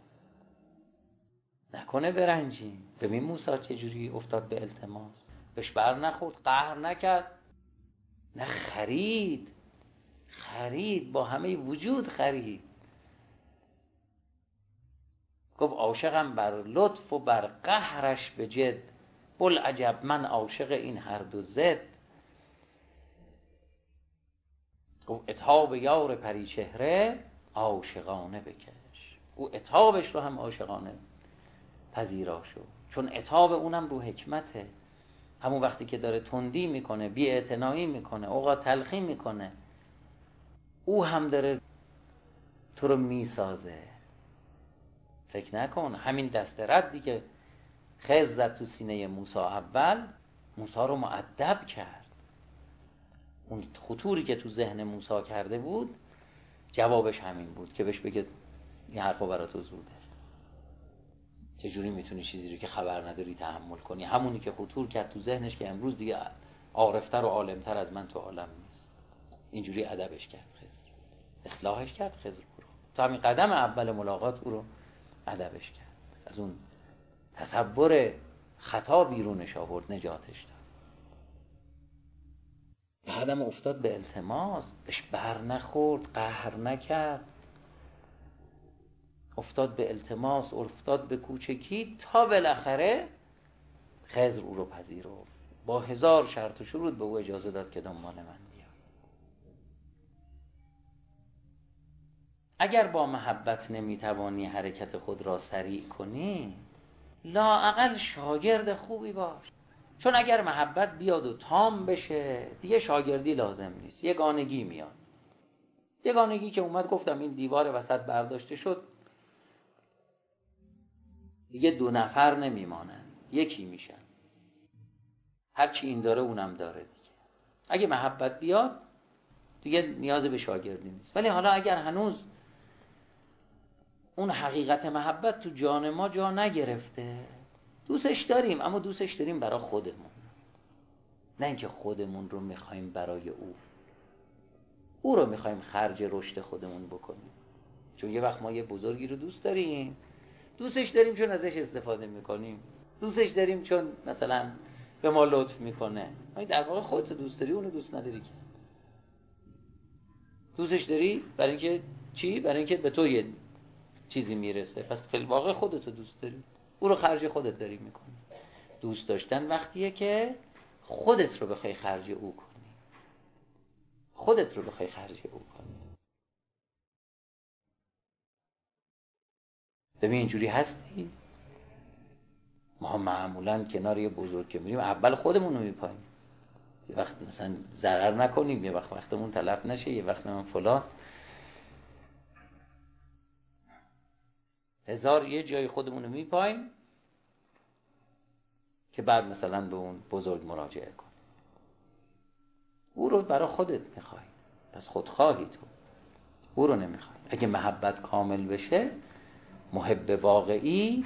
نکنه برنجیم. ببین موسی چجوری افتاد به التماس، بهش بر نخورد، قهر نکرد، نه خرید، خرید با همه وجود خرید. گفت عاشقم بر لطف و بر قهرش به جد، بوالعجب من عاشق این هر دو زد. گفت اتاب یار پری چهره عاشقانه بکش. او عتابش رو هم عاشقانه پذیرا شو، چون عتاب اونم رو حکمته. همون وقتی که داره تندی میکنه، بی اعتنایی میکنه، اوقات تلخی میکنه، او هم داره تو رو میسازه. فکر نکن همین دست ردی که خضر زد تو سینه موسی اول، موسی رو مؤدب کرد. اون خطوری که تو ذهن موسی کرده بود جوابش همین بود که بهش بگه این حرفا برای تو زوده، چجوری میتونی چیزی رو که خبر نداری تحمل کنی؟ همونی که خطور کرد تو ذهنش که امروز دیگه عارفتر و عالمتر از من تو عالم نیست. اینجوری ادبش کرد خضر، اصلاحش کرد خضر رو. تو همین قدم اول ملاقات او رو ادبش کرد، از اون تصور خطا بیرونش آورد، نجاتش داد. بعدم افتاد به التماس، بهش بر نخورد، قهر نکرد، افتاد به التماس، افتاد به کوچکی، تا بالاخره خضر او رو پذیرفت. با هزار شرط و شروط به او اجازه داد که دنبال من بیاد. اگر با محبت نمیتوانی حرکت خود را سریع کنی، لااقل شاگرد خوبی باش. چون اگر محبت بیاد و تام بشه دیگه شاگردی لازم نیست، یگانگی میاد. یگانگی که اومد، گفتم این دیوار وسط برداشته شد، دیگه دو نفر نمیمانن، یکی میشن. هرچی این داره اونم داره دیگه. اگه محبت بیاد دیگه نیاز به شاگردی نیست. ولی حالا اگر هنوز اون حقیقت محبت تو جان ما جا نگرفته، دوستش داریم اما دوستش داریم برای خودمون، نه اینکه خودمون رو میخوایم برای او، او رو میخوایم خرج رشد خودمون بکنیم. چون یه وقت ما یه بزرگی رو دوست داریم، دوستش داریم چون ازش استفاده میکنیم، دوستش داریم چون مثلا به ما لطف میکنه. در واقع خودت دوست داری، اونو دوست نداری. که دوستش داری برای اینکه چی؟ برای اینکه به تو یه چیزی میرسه، پس فی الواقع خودتو دوست داری، او رو خرج خودت داری میکنی. دوست داشتن وقتیه که خودت رو بخوای خرج او کنی، خودت رو بخوای خرج او کنی. ببین اینجوری هستی. ما معمولا کنار یه بزرگ که میریم اول خودمون رو میپاییم، یه وقت مثلا ضرر نکنیم، یه وقت وقتمون تلف نشه، یه وقت من فلان، هزار یه جای خودمون رو میپاییم که بعد مثلا به اون بزرگ مراجعه کن. او رو برای خودت میخوای، پس خودخواهی تو، او رو نمیخوای. اگه محبت کامل بشه، محب واقعی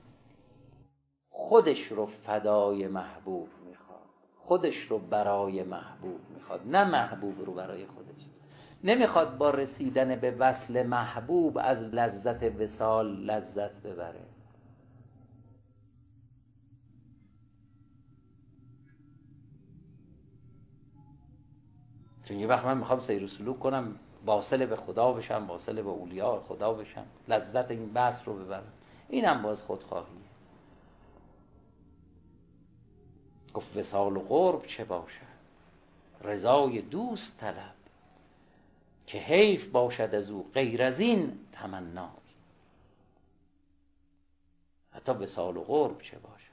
خودش رو فدای محبوب میخواد، خودش رو برای محبوب میخواد، نه محبوب رو برای خودش. نمیخواد با رسیدن به وصل محبوب از لذت وصال لذت ببره. چون یه وقت من میخوام سیر و سلوک کنم، واصل به خدا بشم، واصل به اولیاء خدا بشم، لذت این بحث رو ببرم، اینم باز خودخواهیه. گفت وصال و قرب چه باشد، رضای دوست طلب، که حیف باشد از او غیر از این تمنای. حتی وصال و قرب چه باشد.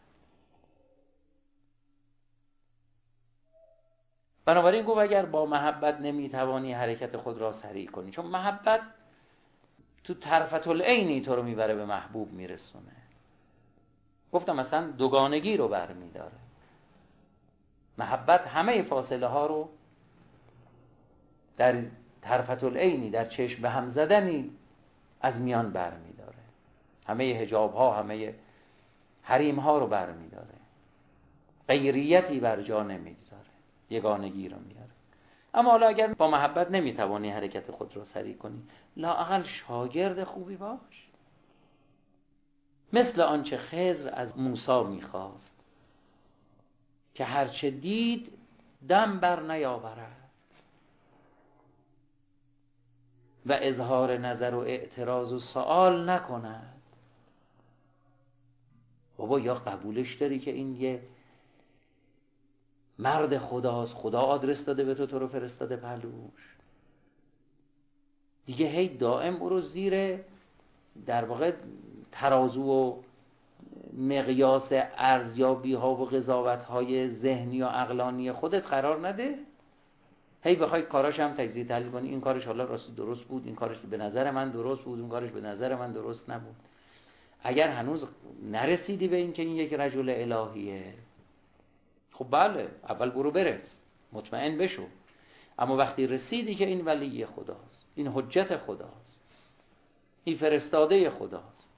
بنابراین گفت اگر با محبت نمیتوانی حرکت خود را سریع کنی، چون محبت تو طرفت العینی تو رو میبره به محبوب میرسونه. گفتم مثلا دوگانگی رو برمیداره. محبت همه فاصله ها رو در طرفت العینی، در چشم به هم زدنی از میان برمیداره. همه حجاب ها، همه حریم ها رو برمیداره. غیریتی بر جا نمیگذاره، یگانگی رو میاره. اما حالا اگر با محبت نمیتوانی حرکت خود رو سریع کنی، لااقل شاگرد خوبی باش، مثل آنچه خضر از موسی میخواست که هرچه دید دم بر نیاورد و اظهار نظر و اعتراض و سؤال نکند. بابا یا قبولش داری که این یه مرد خداست، خدا آدرس داده به تو، تو رو فرستاده پهلوش، دیگه هی دائم برو زیر در واقع ترازو و مقیاس ارزیابی ها و قضاوت های ذهنی و عقلانی خودت قرار نده. هی بخوای کاراش هم تجزیه تحلیل کنی، این کارش حالا راستی درست بود، این کارش به نظر من درست بود، اون کارش به نظر من درست نبود. اگر هنوز نرسیدی به این که این یک رجل الهیه، خب بله اول برو برس، مطمئن بشو. اما وقتی رسیدی که این ولی خداست، این حجت خداست، این فرستاده خداست،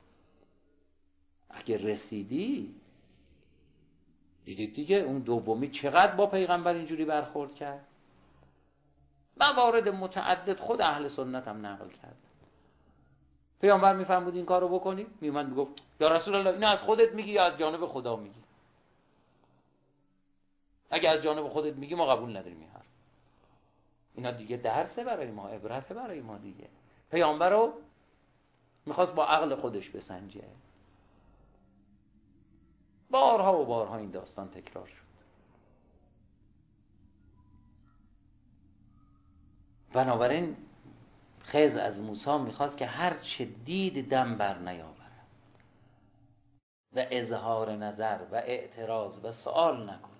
اگر رسیدی دیدید دیگه اون دومی چقدر با پیغمبر اینجوری برخورد کرد. موارد متعدد خود اهل سنت هم نقل کرد. پیامبر میفرمود این کارو بکنی، میومد میگفت یا رسول الله اینو از خودت میگی یا از جانب خدا میگی؟ اگه از جانب خودت میگی ما قبول نداریم این حرف. اینا دیگه درسه برای ما، عبرته برای ما دیگه. پیامبر رو میخواست با عقل خودش بسنجه. بارها و بارها این داستان تکرار شد. بنابراین خضر از موسی میخواست که هر چه دید دم بر نیاورد و اظهار نظر و اعتراض و سوال نکنه.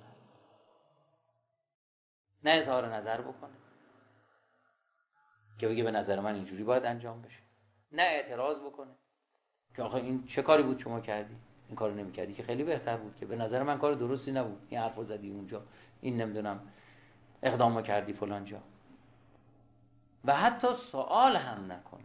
نه اظهار نظر بکنه که بگه به نظر من اینجوری باید انجام بشه، نه اعتراض بکنه که آخه این چه کاری بود شما کردی، این کارو نمی‌کردی که خیلی بهتر بود، که به نظر من کار درستی نبود، این حرفو زدی اونجا، این نمیدونم اقدامو کردی فلان جا. و حتی سوال هم نکنه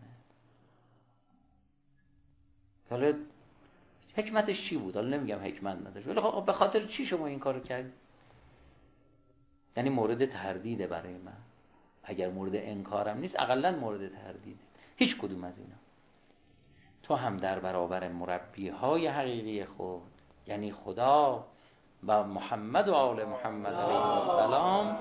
حالا حکمتش چی بود. حالا نمیگم حکمت نداشت، ولی خب به خاطر چی شما این کارو کردی؟ یعنی مورد تردیده برای من. اگر مورد انکارم نیست اقلا مورد تردیده. هیچ کدوم از اینا. تو هم در برابر مربی های حقیقی خود یعنی خدا و محمد و آل محمد علیه السلام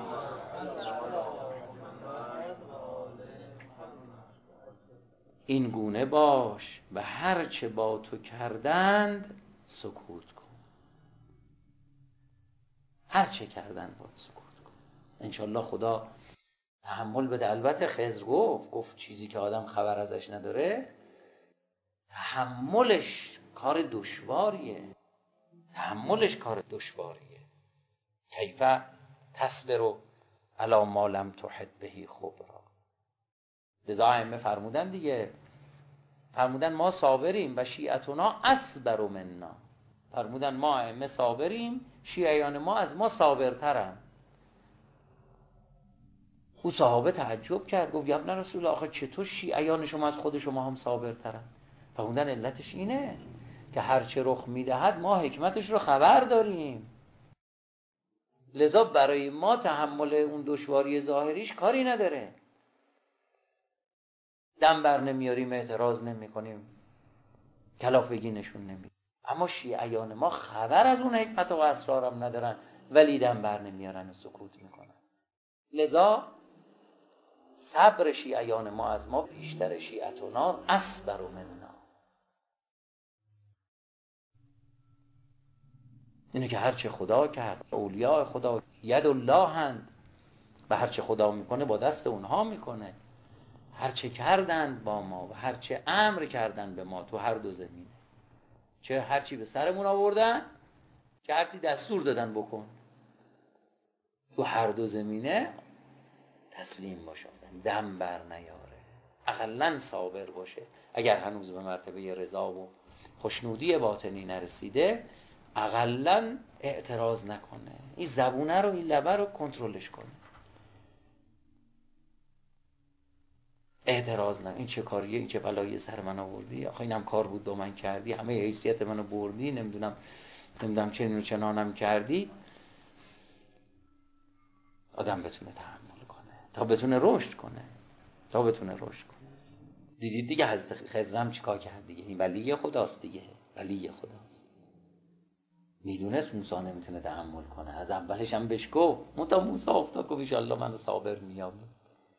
این گونه باش و هر چه با تو کردند سکوت کن. هر چه کردند باید سکوت کن. انشالله خدا تحمل بده. البته خضر گفت گفت چیزی که آدم خبر ازش نداره تحملش کار دشواریه. تحملش کار دشواریه. کیف تصبر علی ما لم تحط بهی خبرا. لذا ائمه فرمودن دیگه، فرمودن ما صابریم و شیعتنا اصبر منا. فرمودن ما ائمه صابریم، شیعیان ما از ما صابرترن. او صحابه تعجب کرد، گفت یا ابن رسول الله آخه چطور شیعیان شما از خود شما هم صابرترن؟ فرمودن علتش اینه که هرچه رخ میدهد ما حکمتش رو خبر داریم، لذا برای ما تحمل اون دشواری ظاهریش کاری نداره. دم بر نمیاریم، اعتراض نمی کنیم، کلافگی نشون نمیدیم. اما شیعیان ما خبر از اون حکمت و اسرارم ندارن ولی دم بر نمیارن و سکوت میکنن. لذا صبر شیعیان ما از ما بیشتر. شیعتنا اصبر منا. اینه که هرچه خدا کرد، اولیاء خدا ید الله هند و هرچه خدا میکنه با دست اونها میکنه. هرچه کردند با ما و هرچه امر کردند به ما تو هر دو زمینه، چه هرچی به سرمون آوردن که هرچی دستور دادن بکن، تو هر دو زمینه تسلیم باشه، دم بر نیاره، اقلن صابر باشه. اگر هنوز به مرتبه رضا و خوشنودی باطنی نرسیده اقلن اعتراض نکنه، این زبونه رو این لبه رو کنترلش کنه، اعتراض نه. این چه کاریه، این چه بلایی سر من آوردی، آخه اینم کار بود دو من کردی، همه حیثیت منو بردی، نمیدونم نمیدونم چه اینو چنانم کردی. آدم بتونه تحمل کنه تا بتونه رشد کنه تا بتونه رشد کنه. دیدید دیگه حضرت خضر هم چیکار کرد دیگه. این ولی خداست دیگه، ولی خداست. میدونست موسی نمیتونه تحمل کنه، از اولش هم بهش گفت متا موسی افتاد گفت ان شاء الله من صابر میام،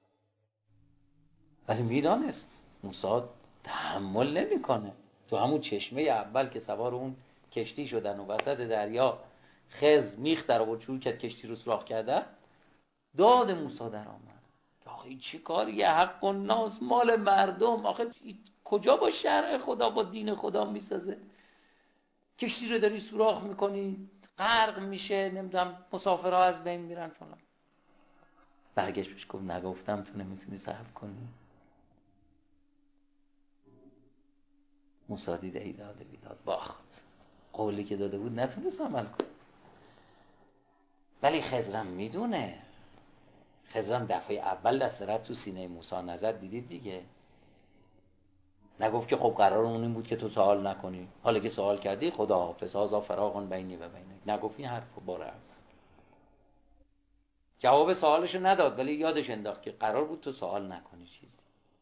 ولی میدانست موسی تحمل نمیکنه. تو همون چشمه اول که سوار اون کشتی شدن و وسط دریا خضر میخ در آورد شروع کرد کشتی رو سوراخ کردن، داد موسی در آمد آخه چی کاریه؟ حق الناس، مال مردم. آخه کجا با شرع خدا با دین خدا میسازه؟ کشتی رو داری سوراخ میکنی، غرق میشه، نمیدونم مسافرها از بین میرن فلان. برگشت بهش گفت نگفتم تو نمیتونی صبر کنی؟ موسی دید ای داده بیداد، باخت. قولی که داده بود نتونست عمل کنه. ولی خضرم میدونه. خضرم دفعه اول دست رد تو سینه موسی نظر دیدید دیگه. نگفت که خب قرارمون این بود که تو سوال نکنی، حالا که سوال کردی خدا حافظ، هذا فراق بینی و بینک. نگفت این حرفو باره اول. جواب سوالشو نداد ولی یادش انداخت که قرار بود تو سوال نکنی چیزی.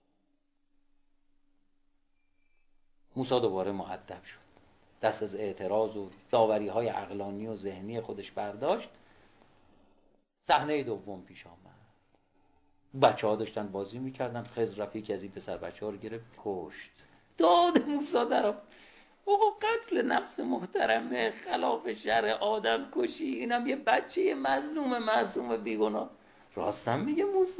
موسی دوباره مؤدب شد، دست از اعتراض و داوری های عقلانی و ذهنی خودش برداشت. صحنه دوم پیش آمد. بچه ها داشتن بازی میکردن، خضر رفت یکی از این پسر بچه ها رو گرفت کشت. داد موسی در آقا قتل نفس محترمه، خلاف شرع، آدم کشی، اینم یه بچه مظلوم معصوم بیگناه. راستم میگه موسی،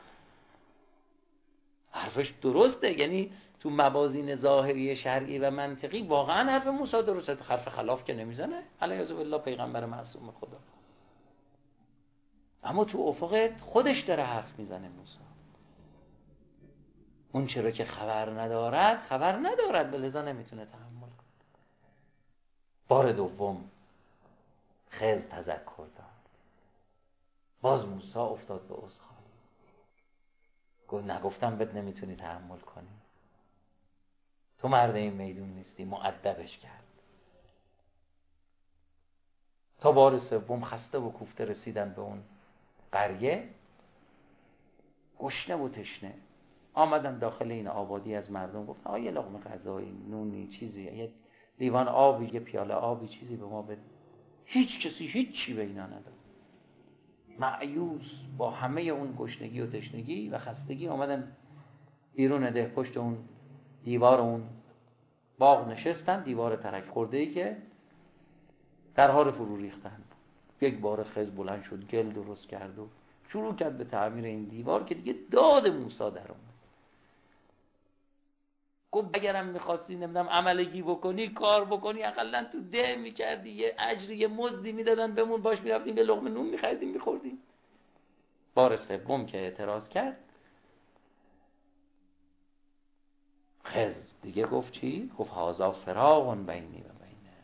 حرفش درسته. یعنی تو موازین ظاهری شرعی و منطقی واقعا حرف موسی درسته، حرف خلاف که نمیزنه علیه بالله پیغمبر معصوم خدا. اما تو افق خودش داره حرف میزنه موسی. اون چرا که خبر ندارد خبر ندارد به لذا نمیتونه تحمل کنه. بار دوم خضر تذکر داد، باز موسی افتاد به عذرخواهی. گفت نگفتم بهت نمیتونی تحمل کنی؟ تو مرد این میدون نیستی. مؤدبش کرد. تا بار سوم خسته و کوفته رسیدن به اون قریه، گشنه و تشنه آمدن داخل این آبادی. از مردم گفتن آ یه لقمه غذایی، نونی، چیزی، یه لیوان آبی، یه پیاله آبی، چیزی به ما بده. هیچ کسی هیچی به اینا نداد. مایوس با همه اون گشنگی و تشنگی و خستگی آمدن بیرون ده، پشت اون دیوار اون باغ نشستن، دیوار ترک خورده‌ای که در حال فرو ریختن. یک بار خضر بلند شد، گل درست کرد و شروع کرد به تعمیر این دیوار که دیگه داد موسی در اومد. گفت اگرم می‌خواستی نمیدونم عملگی بکنی، کار بکنی، اقلا تو ده می‌کردی، یه اجری، یه مزدی میدادن بهمون، باش می‌رفتیم یه لقمه نون می‌خریدیم می‌خوردیم. بار سوم که اعتراض کرد، خضر دیگه گفت چی؟ گفت هذا فراق بینی و بینه.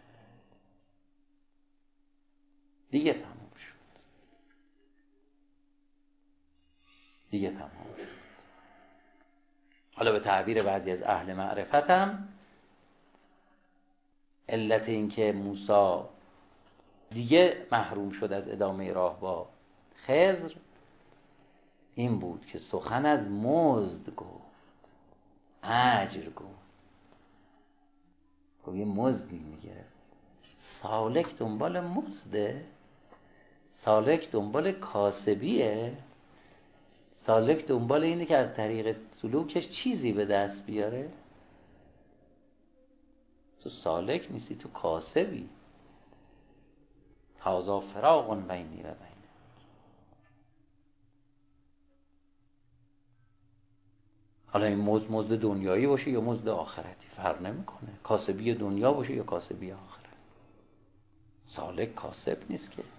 دیگه تمام شد. دیگه تمام شد. حالا به تعبیر بعضی از اهل معرفت هم علت این که موسی دیگه محروم شد از ادامه راه با خضر این بود که سخن از مزد گفت، اجر گفت. خب یه مزدی میگرفت. سالک دنبال مزده؟ سالک دنبال کاسبیه؟ سالک دنبال اینه که از طریق سلوکش چیزی به دست بیاره؟ تو سالک نیستی، تو کاسبی. هذا فراق بینی و بینه. حالا این مزد مزد دنیایی باشه یا مزد آخرتی فرق نمیکنه. کاسبی دنیا باشه یا کاسبی آخرت. سالک کاسب نیست که.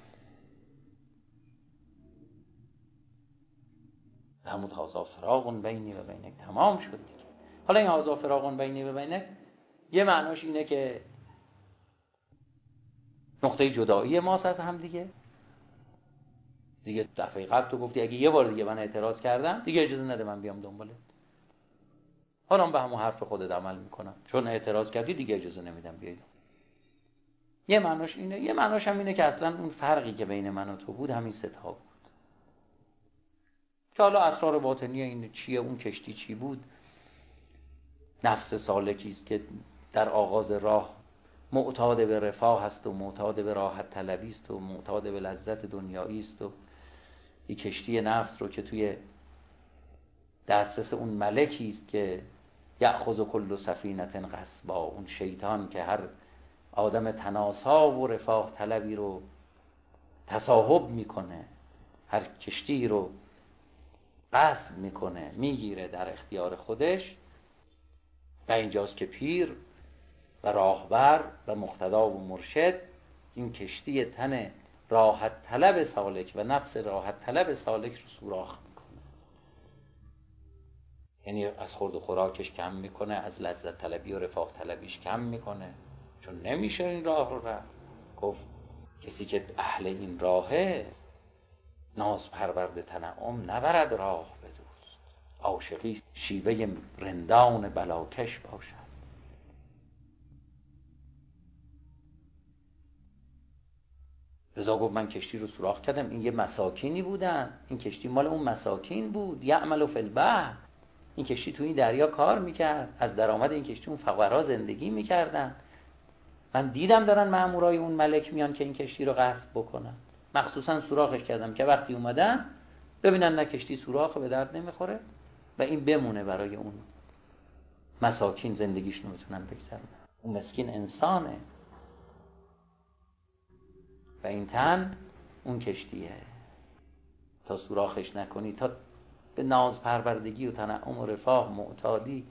همون هذا فراق بینی و بینک تمام شد دیگه. حالا این هذا فراق بینی و بینک یه معناش اینه که نقطه جدایی ماست از هم دیگه. دیگه دفعه قبل تو گفتی اگه یه بار دیگه من اعتراض کردم دیگه اجازه نده من بیام دنبالت. حالا به همون حرف خودت عمل میکنم، چون اعتراض کردی دیگه اجازه نمیدم بیای. یه معناش اینه. یه معناش هم اینه که اصلا اون فرقی که بین من و تو بود همین ستا بود. که حالا اسرار باطنی این چیه، اون کشتی چی بود؟ نفس سالکی است که در آغاز راه معتاد به رفاه است و معتاد به راحت طلبی است و معتاد به لذت دنیایی است و این کشتی نفس رو که توی دسترس اون ملکی است که یأخذ کل سفینة غصبا، اون شیطان که هر آدم تناسا و رفاه طلبی رو تصاحب میکنه، هر کشتی رو غصب میکنه، میگیره در اختیار خودش. و اینجاست که پیر و راهبر و مقتدا و مرشد این کشتی تن راحت طلب سالک و نفس راحت طلب سالک رو سوراخ میکنه. یعنی از خورد و خوراکش کم میکنه، از لذت طلبی و رفاه طلبیش کم میکنه، چون نمیشه این راه رو رفت. گفت کسی که اهل این راهه ناز پرورد تنعم نبرد راه به دوست. عاشقی شیوه رندان بلاکش باشد. رضا گفت من کشتی رو سوراخ کردم، این یه مساکینی بودن، این کشتی مال اون مساکین بود. یعمل فی البحر، این کشتی تو این دریا کار میکرد، از درآمد این کشتی اون فقرا زندگی میکردن. من دیدم دارن مامورای اون ملک میان که این کشتی رو غصب بکنن، مخصوصا سوراخش کردم که وقتی اومدن ببینن نه کشتی سوراخه، به درد نمیخوره و این بمونه برای اون مساکین زندگیشون بتونن بگذرونن. اون مسکین انسانه و این تن اون کشتیه. تا سوراخش نکنی، تا به ناز پروردگی و تنعم و رفاه معتادی،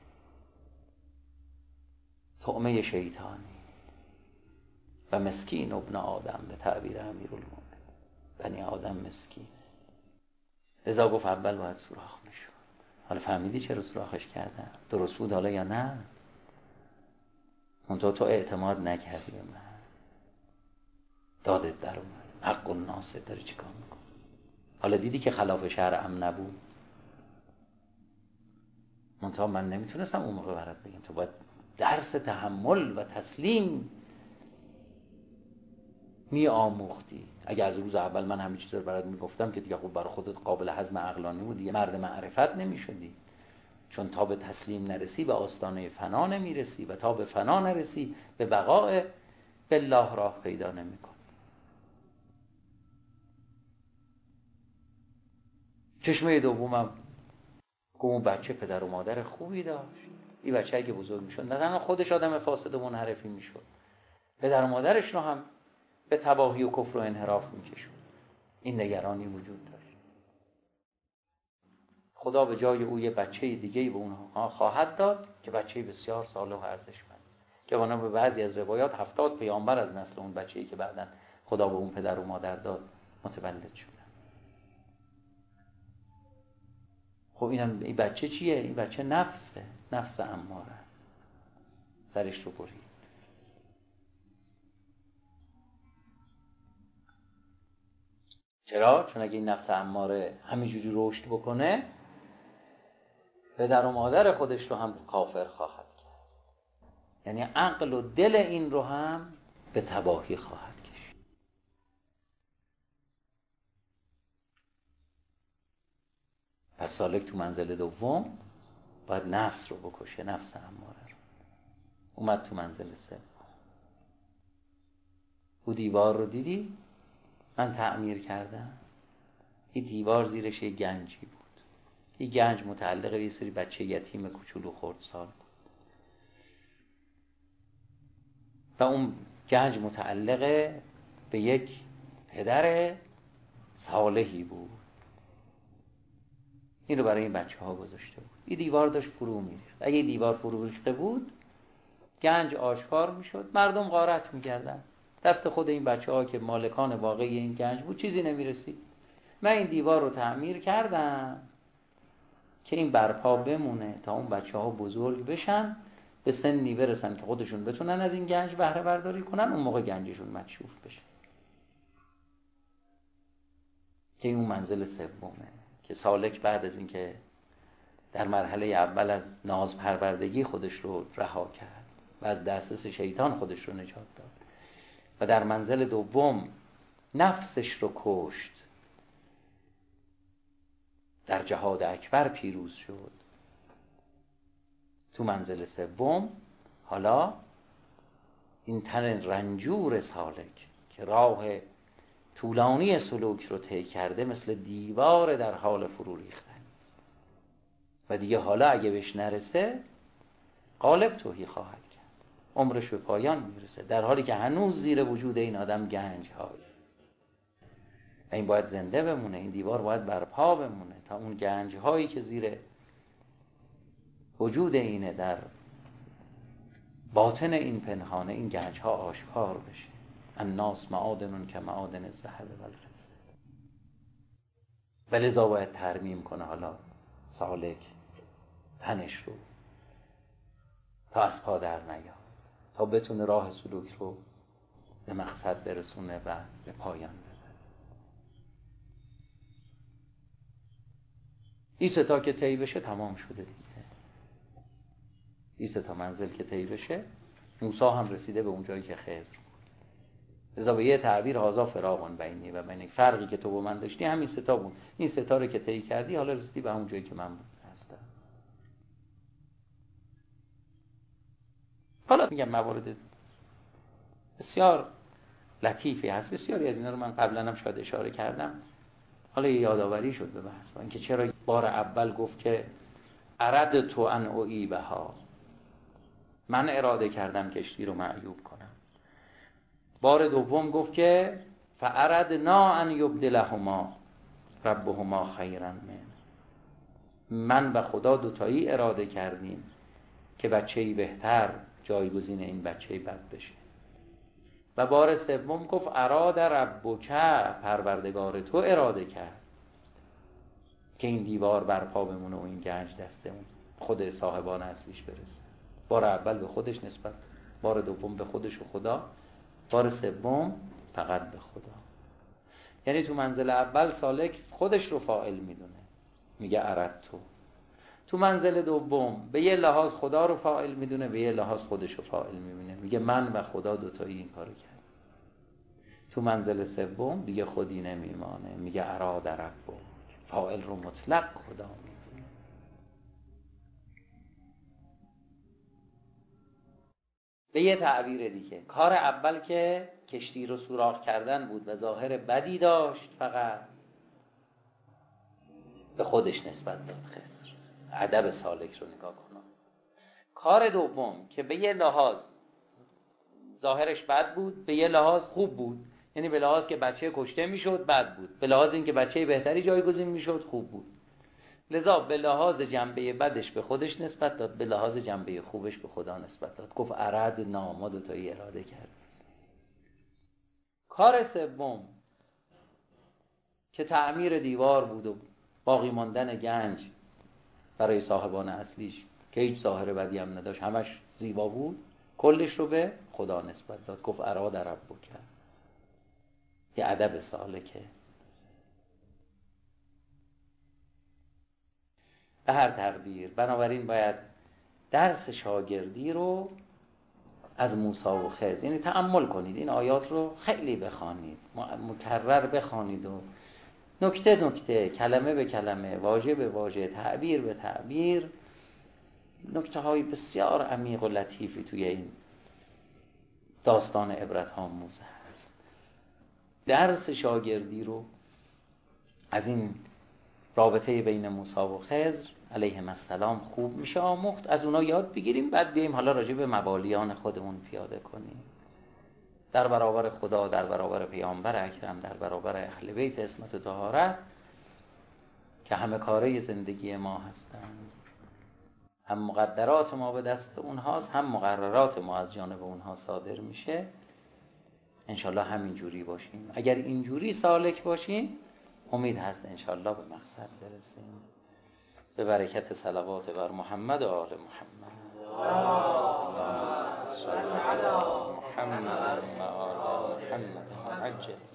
طعمه شیطانی. و مسکین ابن آدم به تعبیر امیرالمومنین، بنی آدم مسکین. لذا گفت اول باید سوراخ میشد. حالا فهمیدی چرا سوراخش کردن؟ درست بود حالا یا نه؟ منتها تو اعتماد نکردی به من، دادت در اومد، حق الناس داری چیکار میکنی؟ حالا دیدی که خلاف شرعم نبود، منتها من نمیتونستم اون موقع برات بگم. تو باید درس تحمل و تسلیم می آموختی. اگه از روز اول من همین چیزا رو برات میگفتم که دیگه خوب برای خودت قابل هضم عقلانی بود، دیگه مرد معرفت نمیشدی. چون تا به تسلیم نرسی به آستانه فنا نمیرسی و تا به فنا نرسی به بقاء بالله راه پیدا نمیکنی. چشمه دومم که اون بچه پدر و مادر خوبی داشت. این بچه اگه بزرگ میشد نه تنها خودش آدم فاسد و منحرفی میشد، پدر و مادرش رو هم به تباهی و کفر و انحراف میکشون. این نگرانی وجود داشت. خدا به جای او یه بچه دیگه‌ای به اونها خواهد داد که بچه بسیار صالح و ارزشمند است، که بنا به بعضی از روایات هفتاد پیامبر از نسل اون بچه‌ای که بعداً خدا به اون پدر و مادر داد متولد شدن. خب اینم این بچه چیه؟ این بچه نفسه، نفس اماره است. سرش رو برید. چرا؟ چون اگه این نفس اماره همینجوری رشد بکنه، پدر و مادر خودش رو هم کافر خواهد کرد. یعنی عقل و دل این رو هم به تباهی خواهد کشید. پس سالک تو منزل دوم باید نفس رو بکشه، نفس اماره رو. اومد تو منزل سوم. او دیوار رو دیدی؟ من تعمیر کردم. این دیوار زیرش یه گنجی بود. این گنج متعلق به یه سری بچه یتیم کوچولو خردسال بود و اون گنج متعلق به یک پدر صالحی بود. این رو برای این بچه ها گذاشته بود. این دیوار داشت فرو میریخت. اگه این دیوار فرو ریخته بود گنج آشکار میشد، مردم غارت میکردن، دست خود این بچه ها که مالکان واقعی این گنج بود چیزی نمیرسید. من این دیوار رو تعمیر کردم که این برپا بمونه تا اون بچه ها بزرگ بشن، به سنی برسن که خودشون بتونن از این گنج بهره برداری کنن، اون موقع گنجشون مکشوف بشه. که اون منزل سومه که سالک بعد از این که در مرحله اول از ناز پروردگی خودش رو رها کرد و از دسترس شیطان خودش رو نجات داد و در منزل دوم نفسش رو کشت، در جهاد اکبر پیروز شد. تو منزل سوم حالا این تن رنجور سالک که راه طولانی سلوک رو طی کرده مثل دیوار در حال فرو ریختن است و دیگه حالا اگه بهش نرسه غالب توهی خواهد کرد، عمرش به پایان میرسه، در حالی که هنوز زیر وجود این آدم گنج هایی است. این باید زنده بمونه، این دیوار باید برپا بمونه تا اون گنج هایی که زیر وجود اینه در باطن این پنهانه، این گنج ها آشکار بشه. الناس معادن که معادن الذهب والفضه. ولذا باید ترمیم کنه حالا سالک تنش رو تا از پا در نیاد، تا بتونه راه سلوک رو به مقصد برسونه و به پایان ببره. این سه تا که طی بشه تمام شده دیگه. این سه تا منزل که طی بشه، موسی هم رسیده به اون جایی که خضر بود. لذا به یه تعبیر هازا فراقون بینی و بین، فرقی که تو با من داشتی همین سه تا بود. این سه تا رو که طی کردی، حالا رسیدی به اون جایی که من هستم. حالا میگم موارد بسیار لطیفی هست، بسیاری از اینا رو من قبلا هم شاید اشاره کردم. حالا یه یادآوری شد به بحث اینکه چرا بار اول گفت که اراد تو ان اعیبها، من اراده کردم کشتی رو معیوب کنم. بار دوم گفت که فاردنا ان یبدلهما ربهما خیرا من، من و خدا دوتایی اراده کردیم که بچه‌ای بهتر جایگزین این بچه‌ی بد بشه. و بار سوم گفت اراد ربک، پروردگار تو اراده کرد که این دیوار برپا بمونه و این گنج دست اون خود صاحبان اصلیش برسه. بار اول به خودش نسبت، بار دوم به خودش و خدا، بار سوم فقط به خدا. یعنی تو منزل اول سالک خودش رو فاعل میدونه، میگه اردتو. تو منزل دوم به یه لحاظ خدا رو فاعل میدونه، به یه لحاظ خودش رو فاعل میبینه، میگه من و خدا دوتایی این کارو کرد. تو منزل سوم دیگه خودی نمیمانه، میگه اراد ربک، فاعل رو مطلق خدا میدونه. به یه تعبیر دیگه، کار اول که کشتی رو سوراخ کردن بود و ظاهر بدی داشت، فقط به خودش نسبت داد خضر. ادب سالک رو نگاه کنم. کار دوم که به یه لحاظ ظاهرش بد بود، به یه لحاظ خوب بود. یعنی به لحاظ که بچه کشته میشد بد بود، به لحاظ اینکه بچه بهتری جایگزین میشد خوب بود. لذا به لحاظ جنبه بدش به خودش نسبت داد، به لحاظ جنبه خوبش به خدا نسبت داد. گفت اراد ناما دوتایی اراده کرد. کار سوم که تعمیر دیوار بود و باقی ماندن گنج برای صاحبان اصلیش که هیچ ظاهر بدی هم نداشت، همش زیبا بود، کلش رو به خدا نسبت داد. گفت اراد ربک. یه ادب سالکه. به هر تقدیر بنابراین باید درس شاگردی رو از موسی و خضر، یعنی تأمل کنید، این آیات رو خیلی بخوانید، مکرر بخوانید و نکته نکته، کلمه به کلمه، واژه به واژه، تعبیر به تعبیر، نکته های بسیار عمیق و لطیفی توی این داستان عبرت آموز هست. درس شاگردی رو از این رابطه بین موسی و خضر علیهم السلام خوب میشه آموخت، از اونا یاد بگیریم، بعد بیاییم حالا راجع به مبالیان خودمون پیاده کنیم در برابر خدا، در برابر پیامبر اکرم، در برابر اهل بیت عصمت و طهارت که همه کاره زندگی ما هستند. هم مقدرات ما به دست اونهاست، هم مقررات ما از جانب اونها صادر میشه. انشالله همین جوری باشیم. اگر اینجوری سالک باشیم امید هست انشالله به مقصد برسیم. به برکت صلوات بر محمد و آل محمد. اللهم صل علی محمد و آل محمد. عجل